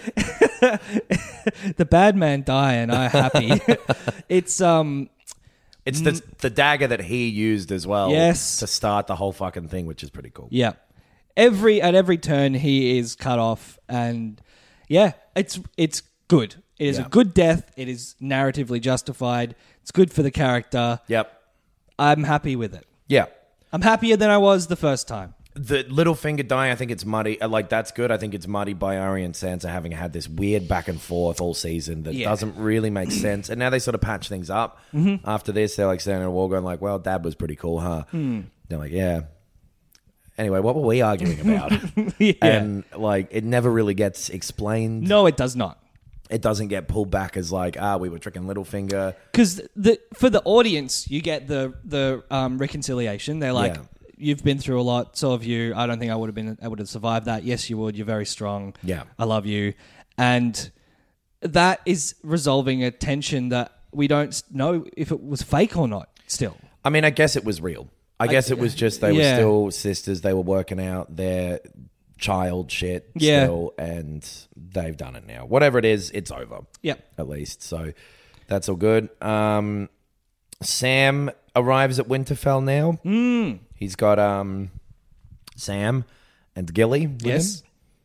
the bad man die and I happy. It's um It's the the dagger that he used as well. Yes. To start the whole fucking thing, which is pretty cool. yeah. Every at every turn he is cut off, and yeah, it's it's good. It is Yeah. a good death. It is narratively justified. It's good for the character. Yep. I'm happy with it. Yeah. I'm happier than I was the first time. The Littlefinger dying, I think it's muddy. uh, Like, that's good. I think it's muddy by Arya and Sansa having had this weird back and forth all season that Yeah. doesn't really make sense. And now they sort of patch things up. Mm-hmm. After this, they're like standing on a wall going like, well, Dad was pretty cool, huh? Hmm. They're like, yeah. Anyway, what were we arguing about? Yeah. And, like, it never really gets explained. No, it does not. It doesn't get pulled back as like, ah, we were tricking Littlefinger. Because the for the audience, you get the the um, reconciliation. They're like, Yeah. "You've been through a lot, so have you. I don't think I would have been able to survive that. Yes, you would. You're very strong. Yeah. I love you." And that is resolving a tension that we don't know if it was fake or not. Still, I mean, I guess it was real. I guess it was just they yeah. were still sisters. They were working out their child shit Yeah. still, and they've done it now. Whatever it is, it's over. yeah, At least. So that's all good. Um, Sam arrives at Winterfell now. Mm. He's got um, Sam and Gilly with yes, him.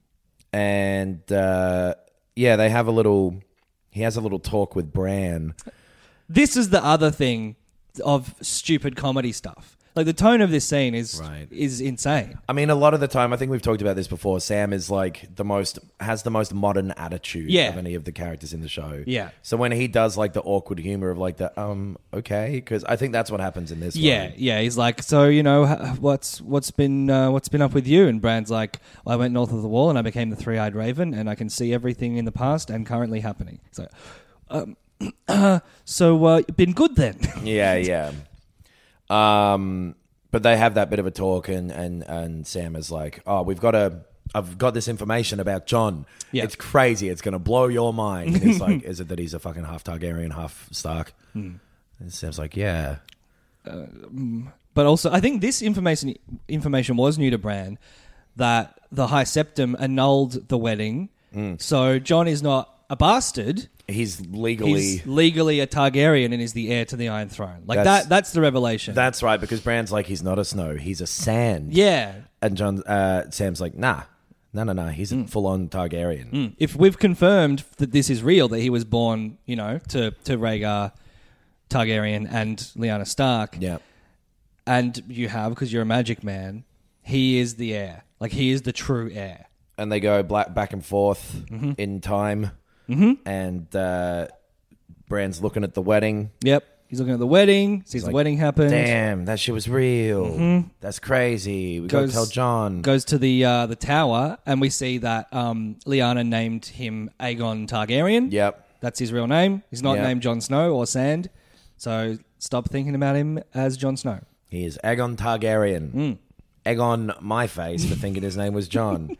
And uh, yeah, they have a little... He has a little talk with Bran. this is the other thing of stupid comedy stuff. Like the tone of this scene is Right. is insane. I mean, a lot of the time, I think we've talked about this before. Sam is like the most has the most modern attitude Yeah. of any of the characters in the show. Yeah. So when he does like the awkward humor of like the um okay, because I think that's what happens in this. Yeah, one. yeah. He's like, so you know, h- what's what's been uh, what's been up with you? And Bran's like, well, I went north of the wall and I became the three-eyed raven, and I can see everything in the past and currently happening. So, um, uh, so uh, been good then. Yeah, yeah. Um, but they have that bit of a talk, and and and Sam is like, oh, we've got a. I've got this information about Jon. Yeah. It's crazy. It's going to blow your mind. And he's like, is it that he's a fucking half Targaryen, half Stark? Hmm. And Sam's like, yeah. But also, I think this information information was new to Bran, that the High Septum annulled the wedding, Mm. so Jon is not a bastard. He's legally... He's legally a Targaryen and is the heir to the Iron Throne. Like That's- that. That's the revelation. That's right, because Bran's like, he's not a Snow, he's a Sand. yeah. And John, uh, Sam's like, nah, no, no, no, he's a full-on Targaryen. If we've confirmed that this is real, that he was born, you know, to to Rhaegar Targaryen and Lyanna Stark, Yeah. and you have, because you're a magic man, he is the heir. Like he is the true heir. And they go black, back and forth Mm-hmm. in time. Mm-hmm. And uh, Bran's looking at the wedding. Yep. He's looking at the wedding, sees the like, wedding happen. Damn, that shit was real. That's crazy. We gotta Goes- tell John. Goes to the uh, the tower, and we see that um, Lyanna named him Aegon Targaryen. Yep. That's his real name. He's not Yep. named Jon Snow or Sand. So stop thinking about him as Jon Snow. He is Aegon Targaryen. Mm. Egg on my face for thinking his name was John.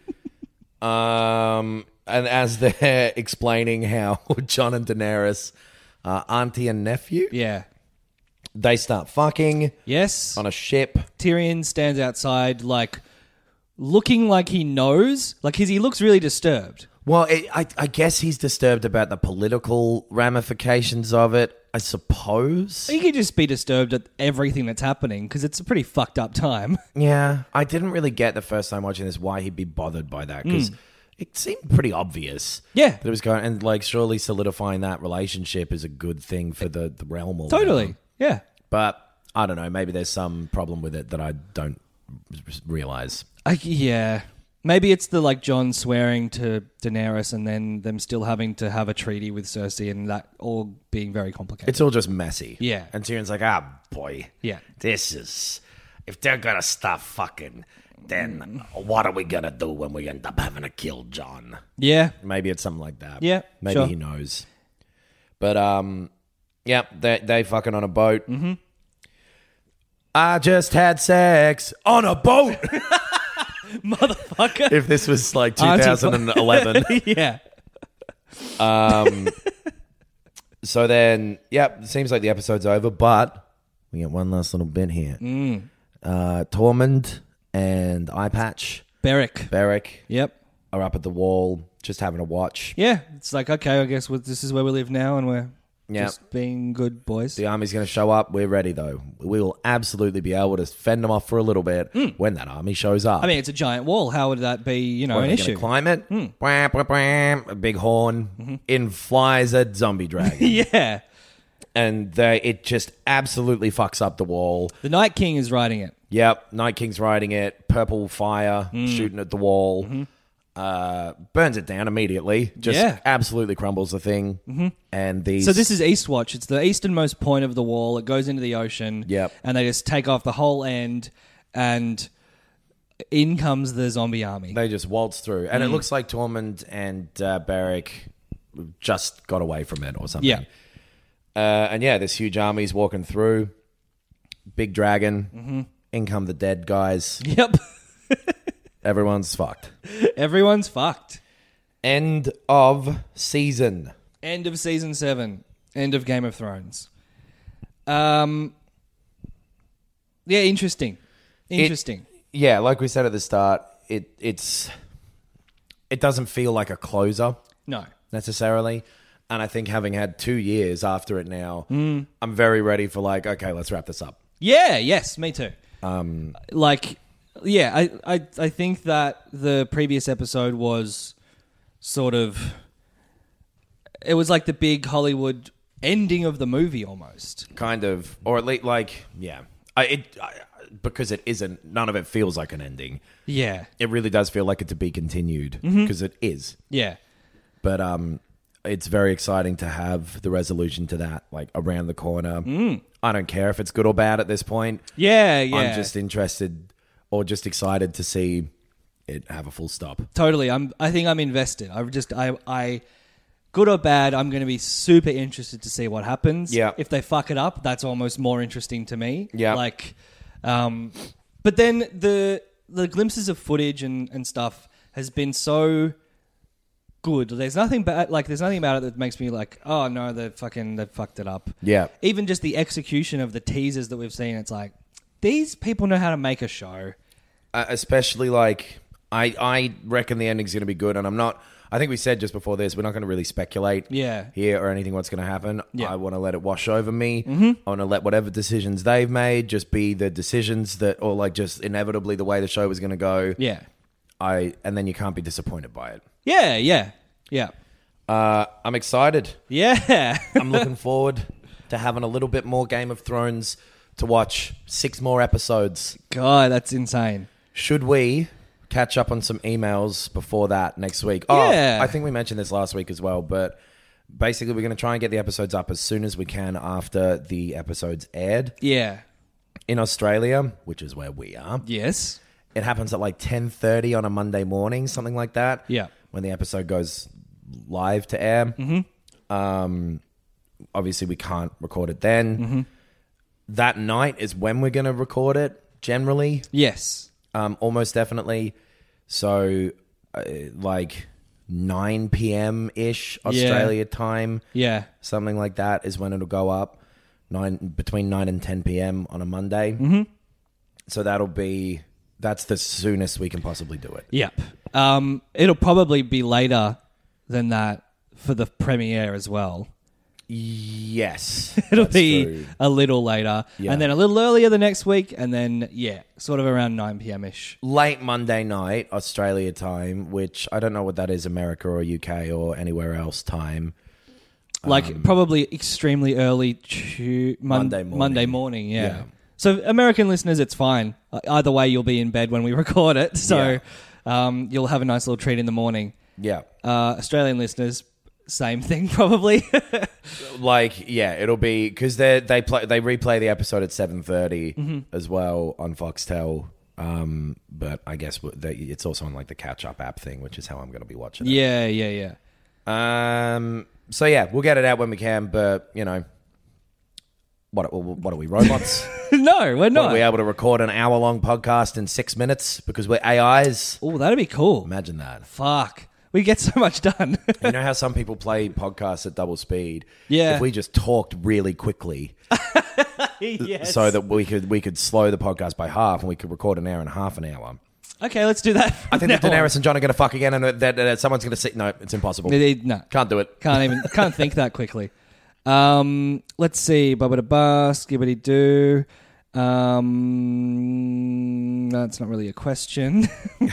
um, and as they're explaining how Jon and Daenerys are auntie and nephew, Yeah. they start fucking Yes. on a ship. Tyrion stands outside, like, looking like he knows. Like, his, he looks really disturbed. Well, it, I, I guess he's disturbed about the political ramifications of it, I suppose. He could just be disturbed at everything that's happening, because it's a pretty fucked up time. Yeah, I didn't really get the first time watching this why he'd be bothered by that, because it seemed pretty obvious. Yeah. That it was going, and like surely solidifying that relationship is a good thing for the, the realm. Or Totally. whatever. Yeah. But I don't know. Maybe there's some problem with it that I don't realize. I, yeah. Maybe it's the like Jon swearing to Daenerys and then them still having to have a treaty with Cersei and that all being very complicated. It's all just messy. Yeah. And Tyrion's like, ah, boy. Yeah. This is... If they're going to stop fucking, then what are we going to do when we end up having to kill Jon? Yeah. Maybe it's something like that. Yeah, Maybe sure. he knows. But, um, yeah, they, they fucking on a boat. Mm-hmm. I just had sex on a boat. Motherfucker. If this was like two thousand eleven. Yeah. Um. So then, yeah, it seems like the episode's over, but we get one last little bit here. Mm. Uh, Tormund and Eye Patch, Beric. Beric, Yep. are up at the wall just having a watch. Yeah. It's like, okay, I guess this is where we live now and we're Yeah. just being good boys. The army's going to show up. We're ready, though. We will absolutely be able to fend them off for a little bit when that army shows up. I mean, it's a giant wall. How would that be, you know, What, an they're gonna issue? climb it. Wham, wham, wham, a big horn. In flies a zombie dragon. Yeah. And they, it just absolutely fucks up the wall. The Night King is riding it. Yep, Night King's riding it. Purple fire shooting at the wall. Uh, burns it down immediately. Just Yeah. absolutely crumbles the thing. Mm-hmm. And these. So this is Eastwatch. It's the easternmost point of the wall. It goes into the ocean. Yep. And they just take off the whole end, and in comes the zombie army. They just waltz through, and it looks like Tormund and uh, Beric just got away from it or something. Yeah. Uh, and yeah, this huge army's walking through. Big dragon. Mm-hmm. In come the dead guys. Yep. Everyone's fucked. Everyone's fucked. End of season. End of season seven. End of Game of Thrones. Um. Yeah, interesting. Interesting. It, yeah, like we said at the start, it it's it doesn't feel like a closer no. necessarily. And I think having had two years after it now, Mm. I'm very ready for like, okay, let's wrap this up. Yeah. Yes. Me too. Um, like, yeah, I, I, I think that the previous episode was sort of, it was like the big Hollywood ending of the movie almost. kind of, or at least like, yeah, I, it I, because it isn't. None of it feels like an ending. Yeah. It really does feel like it to be continued because it is. Yeah. But um, it's very exciting to have the resolution to that, like around the corner. Mm. I don't care if it's good or bad at this point. Yeah, yeah. I'm just interested or just excited to see it have a full stop. Totally. I'm. I think I'm invested. I just. I. I. Good or bad, I'm going to be super interested to see what happens. Yeah. If they fuck it up, that's almost more interesting to me. Yeah. Like, um, but then the the glimpses of footage and, and stuff has been so good. There's nothing bad. Like, there's nothing about it that makes me like, oh no, they fucking they fucked it up. Yeah. Even just the execution of the teasers that we've seen, it's like these people know how to make a show. Uh, especially like, I I reckon the ending's going to be good, and I'm not. I think we said just before this, we're not going to really speculate Yeah. here or anything what's going to happen. Yeah. I want to let it wash over me. Mm-hmm. I want to let whatever decisions they've made just be the decisions that, or like just inevitably the way the show is going to go. Yeah. I and then you can't be disappointed by it. Yeah. Yeah. Yeah. Uh, I'm excited. Yeah. I'm looking forward to having a little bit more Game of Thrones to watch. Six more episodes. God, that's insane. Should we catch up on some emails before that next week? Oh, Yeah. I think we mentioned this last week as well, but basically we're going to try and get the episodes up as soon as we can after the episodes aired. Yeah. In Australia, which is where we are, Yes. it happens at like ten thirty on a Monday morning, something like that. Yeah. When the episode goes live to air. Mm-hmm. Um, obviously, we can't record it then. Mm-hmm. That night is when we're going to record it, generally. Yes. Um, almost definitely. So, uh, like nine p.m.-ish Australia time. Yeah. Something like that is when it'll go up. Nine Between nine and ten p.m. on a Monday. Mm-hmm. So that'll be... That's the soonest we can possibly do it. Yep. Um, it'll probably be later than that for the premiere as well. Yes. It'll that's be true. a little later. Yeah. And then a little earlier the next week. And then, yeah, sort of around nine p.m.-ish. Late Monday night, Australia time, which I don't know what that is, America or U K or anywhere else time. Like probably extremely early tu- mon- Monday morning. Monday morning, yeah. Yeah. So American listeners, it's fine. Uh, Either way, you'll be in bed when we record it. So um, you'll have a nice little treat in the morning. Yeah. Uh, Australian listeners, same thing probably. Like, yeah, it'll be because they they play they replay the episode at seven thirty Mm-hmm. as well on Foxtel. Um, but I guess w- they, it's also on like the catch up app thing, which is how I'm going to be watching it. yeah, yeah, yeah. Um. So yeah, we'll get it out when we can. But you know, what what are we robots? No, we're What, not. are we able to record an hour long podcast in six minutes because we're A Is? Oh, that'd be cool. Imagine that. Fuck. We get so much done. You know how some people play podcasts at double speed? Yeah. If we just talked really quickly, Yes. so that we could we could slow the podcast by half, and we could record an hour and a half an hour. Okay, let's do that. I think now that Daenerys on. and John are going to fuck again, and that, that, that someone's going to sit. No, it's impossible. No, Can't do it. can't even can't think that quickly. Um, let's see. Bubba da bus, skibbity doo. Um, that's not really a question.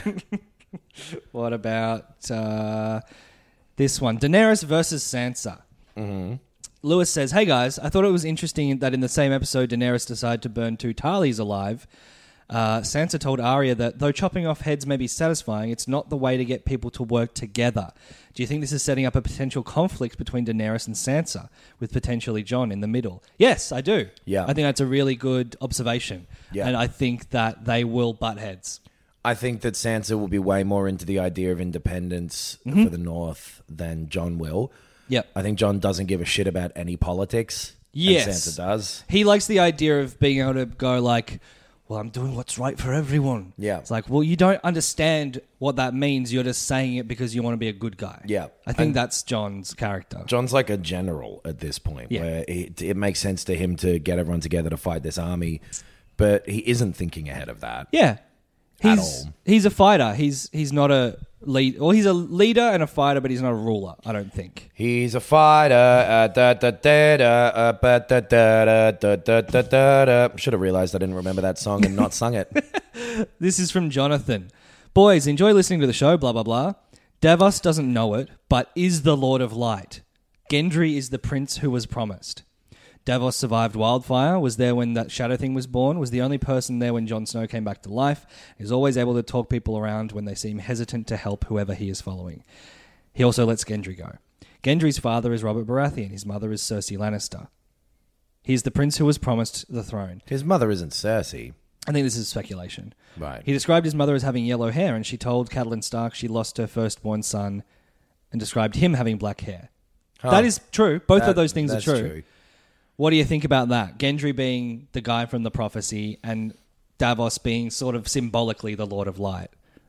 What about uh, this one? Daenerys versus Sansa. Mm-hmm. Lewis says, "Hey guys, I thought it was interesting that in the same episode, Daenerys decided to burn two Tarleys alive. Uh, Sansa told Arya that though chopping off heads may be satisfying, it's not the way to get people to work together. Do you think this is setting up a potential conflict between Daenerys and Sansa, with potentially Jon in the middle?" Yes, I do. Yeah. I think that's a really good observation. Yeah. And I think that they will butt heads. I think that Sansa will be way more into the idea of independence Mm-hmm. for the North than Jon will. Yep. I think Jon doesn't give a shit about any politics. Yes. And Sansa does. He likes the idea of being able to go like, well, I'm doing what's right for everyone. Yeah. It's like, well, you don't understand what that means. You're just saying it because you want to be a good guy. Yeah. I think And- that's Jon's character. John's like a general at this point, Yeah. where it, it makes sense to him to get everyone together to fight this army, but he isn't thinking ahead of that. Yeah. At He's all. he's a fighter. He's he's not a lead, or he's a leader and a fighter, but he's not a ruler, I don't think. He's a fighter. Uh, da, da, da, da, uh, ba, da, da, da, da, da, da, da, da. Should have realized I didn't remember that song and not sung it. This is from Jonathan. Boys, enjoy listening to the show, blah, blah, blah. Davos doesn't know it, but is the Lord of Light. Gendry is the prince who was promised. Davos survived wildfire, was there when that Shadow Thing was born, was the only person there when Jon Snow came back to life, is always able to talk people around when they seem hesitant to help whoever he is following. He also lets Gendry go. Gendry's father is Robert Baratheon, his mother is Cersei Lannister. He's the prince who was promised the throne. His mother isn't Cersei. I think this is speculation. Right. He described his mother as having yellow hair, and she told Catelyn Stark she lost her firstborn son and described him having black hair. Huh. That is true. Both That- of those things are that's true. true. What do you think about that? Gendry being the guy from the prophecy and Davos being sort of symbolically the Lord of Light.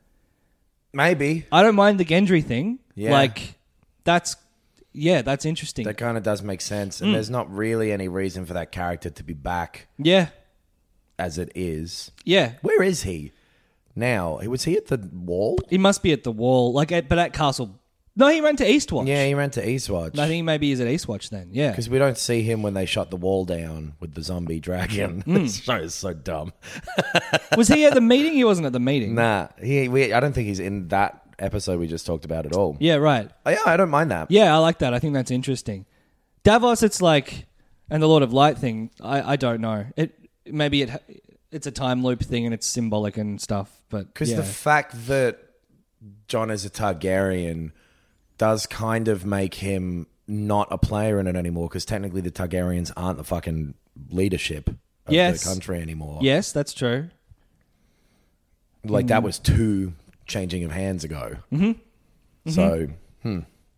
Maybe. I don't mind the Gendry thing. Yeah. Like, that's, yeah, that's interesting. That kind of does make sense. And there's not really any reason for that character to be back yeah. as it is. Yeah. Where is he now? Was he at the wall? He must be at the wall, like, at, but at Castle. No, he ran to Eastwatch. Yeah, he ran to Eastwatch. I think maybe he's at Eastwatch then. Yeah. Because we don't see him when they shut the wall down with the zombie dragon. Mm. This show is so dumb. Was he at the meeting? He wasn't at the meeting. Nah, he. We, I don't think he's in that episode we just talked about at all. Yeah, right. Oh, yeah, I don't mind that. Yeah, I like that. I think that's interesting. Davos, it's like, and the Lord of Light thing, I, I don't know. It Maybe it it's a time loop thing and it's symbolic and stuff, but Because yeah. the fact that Jon is a Targaryen does kind of make him not a player in it anymore, because technically the Targaryens aren't the fucking leadership of Yes. the country anymore. Yes, that's true. Like, that was two changing of hands ago. Mm-hmm. So, hmm.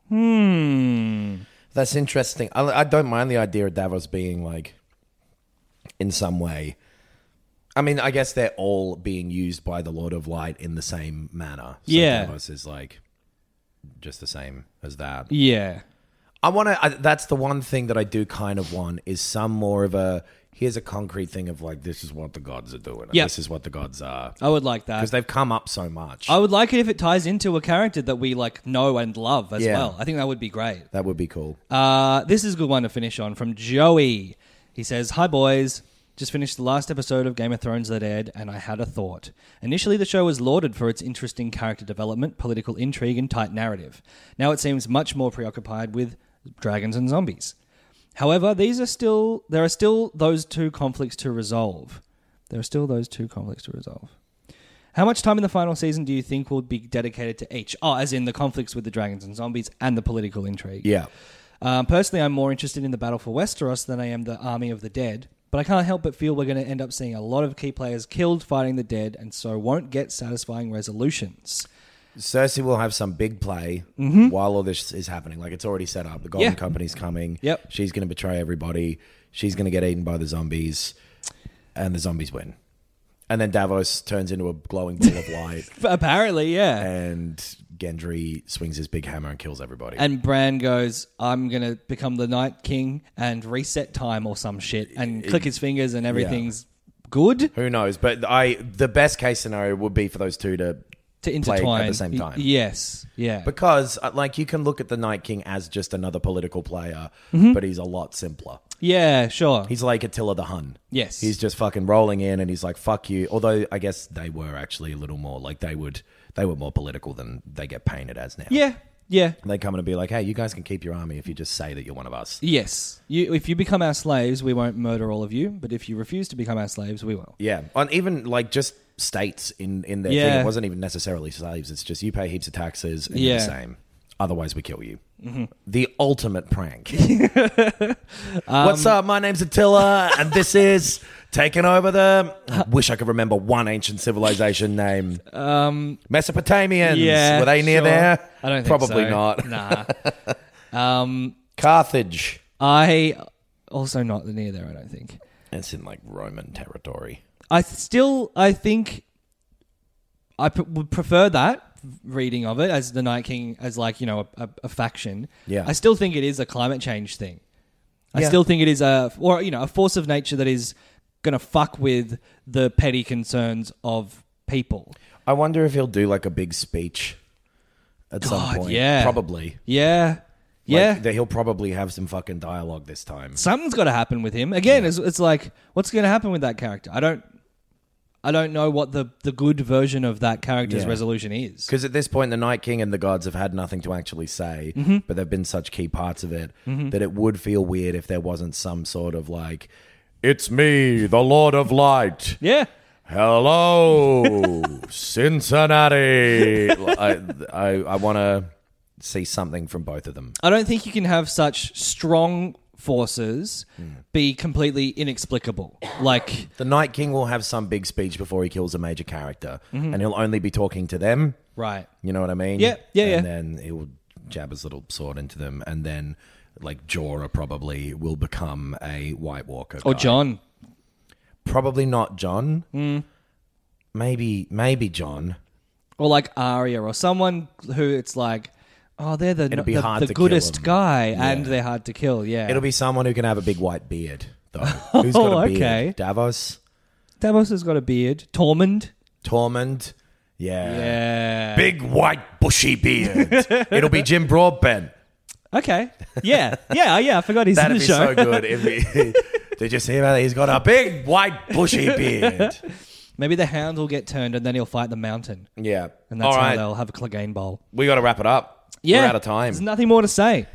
Hmm. That's interesting. I, I don't mind the idea of Davos being, like, in some way. I mean, I guess they're all being used by the Lord of Light in the same manner. So Yeah. Davos is, like, just the same as that. Yeah. I want to. That's the one thing that I do kind of want is some more of a. Here's a concrete thing of like, this is what the gods are doing. Yeah. This is what the gods are. I would like that. Because they've come up so much. I would like it if it ties into a character that we like know and love as Yeah. well. I think that would be great. That would be cool. Uh, this is a good one to finish on from Joey. He says, "Hi boys, just finished the last episode of Game of Thrones that aired, and I had a thought. Initially, the show was lauded for its interesting character development, political intrigue, and tight narrative. Now it seems much more preoccupied with dragons and zombies. However, these are still there are still those two conflicts to resolve. There are still those two conflicts to resolve. How much time in the final season do you think will be dedicated to each? Oh, as in the conflicts with the dragons and zombies and the political intrigue. Yeah. Um, personally, I'm more interested in the battle for Westeros than I am the army of the dead. But I can't help but feel we're going to end up seeing a lot of key players killed fighting the dead, and so won't get satisfying resolutions. Cersei will have some big play Mm-hmm. while all this is happening. Like, it's already set up. The Golden Yeah. Company's coming. Yep. She's going to betray everybody. She's going to get eaten by the zombies. And the zombies win. And then Davos turns into a glowing ball of light. Apparently, yeah. And Gendry swings his big hammer and kills everybody. And Bran goes, I'm going to become the Night King and reset time or some shit, and click his fingers and everything's good. Who knows? But I, the best case scenario would be for those two to, To intertwine. play at the same Y- time. yes, yeah. Because, uh, like, you can look at the Night King as just another political player, Mm-hmm. but he's a lot simpler. yeah, sure. He's like Attila the Hun. Yes. He's just fucking rolling in and he's like, fuck you. Although I guess they were actually a little more, like, they would, they were more political than they get painted as now. yeah, yeah. And they come in and be like, hey, you guys can keep your army if you just say that you're one of us. Yes. You, if you become our slaves, we won't murder all of you, but if you refuse to become our slaves, we will. Yeah. And even, like, just states in, in their Yeah. thing. It wasn't even necessarily slaves. It's just you pay heaps of taxes and you're Yeah. the same. Otherwise, we kill you. Mm-hmm. The ultimate prank. Um, What's up? My name's Attila, and this is taking over the... I wish I could remember one ancient civilization name. Um, Mesopotamians. yeah. Were they near sure. there? I don't think Probably so. not. Nah. um, Carthage. I also not near there, I don't think. It's in, like, Roman territory. I th- still, I think I p- would prefer that reading of it as the Night King as like, you know, a, a, a faction. Yeah. I still think it is a climate change thing. I Yeah. still think it is a, or, you know, a force of nature that is going to fuck with the petty concerns of people. I wonder if he'll do, like, a big speech at some God, point. yeah. Probably. Yeah. Yeah. Like, that he'll probably have some fucking dialogue this time. Something's got to happen with him. Again, it's, it's like, what's going to happen with that character? I don't, I don't know what the, the good version of that character's Yeah. resolution is. Because at this point, the Night King and the gods have had nothing to actually say, Mm-hmm. but they've been such key parts of it that it would feel weird if there wasn't some sort of like, it's me, the Lord of Light. Yeah. Hello, Cincinnati. I, I, I want to see something from both of them. I don't think you can have such strong forces Hmm. be completely inexplicable. Like, The Night King will have some big speech before he kills a major character, Mm-hmm. and he'll only be talking to them. right. You know what I mean? Yeah, yeah, and yeah. then he will jab his little sword into them, and then like Jorah probably will become a White Walker. Or guy. John. Probably not John. Hmm. Maybe, maybe John. Or like Arya or someone who it's like, oh, they're the, It'll be the, hard the to kill goodest them. guy Yeah. and they're hard to kill. Yeah. It'll be someone who can have a big white beard, though. Who's got Oh, a beard? okay. Davos, Davos has got a beard. Tormund. Tormund. Yeah. Yeah. Big white bushy beard. It'll be Jim Broadbent. Okay. Yeah. Yeah. Yeah. I forgot he's in That'd the be show. so good. If he, did you see that? He's got a big white bushy beard. Maybe the Hound will get turned and then he'll fight the Mountain. Yeah. And that's All how right. they'll have a Clegane Bowl. We got to wrap it up. Yeah. We're out of time. There's nothing more to say.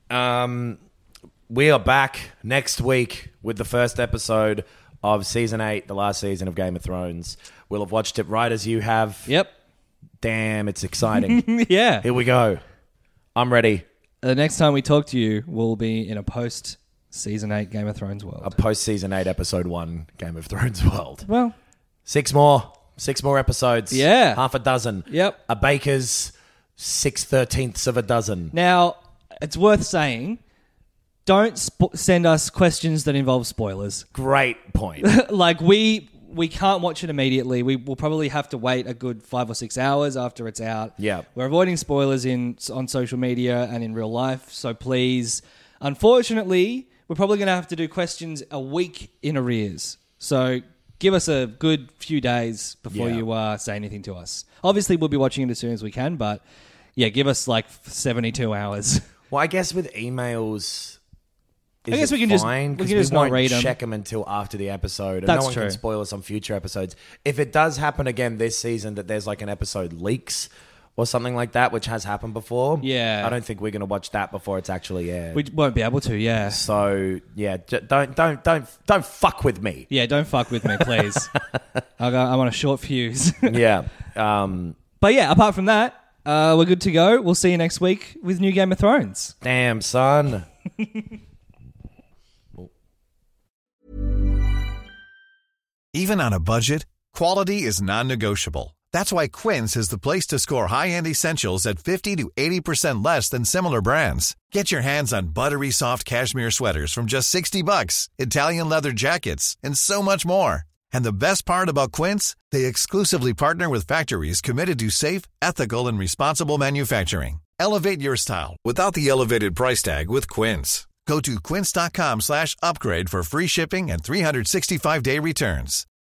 Um, we are back next week with the first episode of season eight, the last season of Game of Thrones. We'll have watched it right as you have. Yep. Damn, it's exciting. Yeah. Here we go. I'm ready. The next time we talk to you, we'll be in a post season eight Game of Thrones world. A post season eight, episode one Game of Thrones world. well, Six more. Six more episodes. Yeah. Half a dozen. Yep. A baker's six thirteenths of a dozen. now it's worth saying, don't sp- send us questions that involve spoilers. Great point. Like we we can't watch it immediately. We will probably have to wait a good five or six hours after it's out. Yeah. We're avoiding spoilers in on social media and in real life. So please, unfortunately, we're probably going to have to do questions a week in arrears. So give us a good few days before Yeah. you uh, say anything to us. Obviously, we'll be watching it as soon as we can, but yeah, give us like seventy-two hours. Well, I guess with emails, is I guess it we can just- fine? we 'Cause can just not won't read 'em. check them until after the episode, and That's no one true. can spoil us on future episodes. If it does happen again this season that there's like an episode leaks, or something like that, which has happened before. Yeah. I don't think we're going to watch that before it's actually aired. We won't be able to, yeah. So yeah, j- don't don't don't don't fuck with me. Yeah, don't fuck with me, please. I got, I'm on a short fuse. yeah. Um, but yeah, apart from that, uh, we're good to go. We'll see you next week with new Game of Thrones. Damn, son. Even on a budget, quality is non-negotiable. That's why Quince is the place to score high-end essentials at fifty to eighty percent less than similar brands. Get your hands on buttery soft cashmere sweaters from just sixty bucks, Italian leather jackets, and so much more. And the best part about Quince, they exclusively partner with factories committed to safe, ethical, and responsible manufacturing. Elevate your style without the elevated price tag with Quince. Go to quince.com slash upgrade for free shipping and three sixty-five day returns.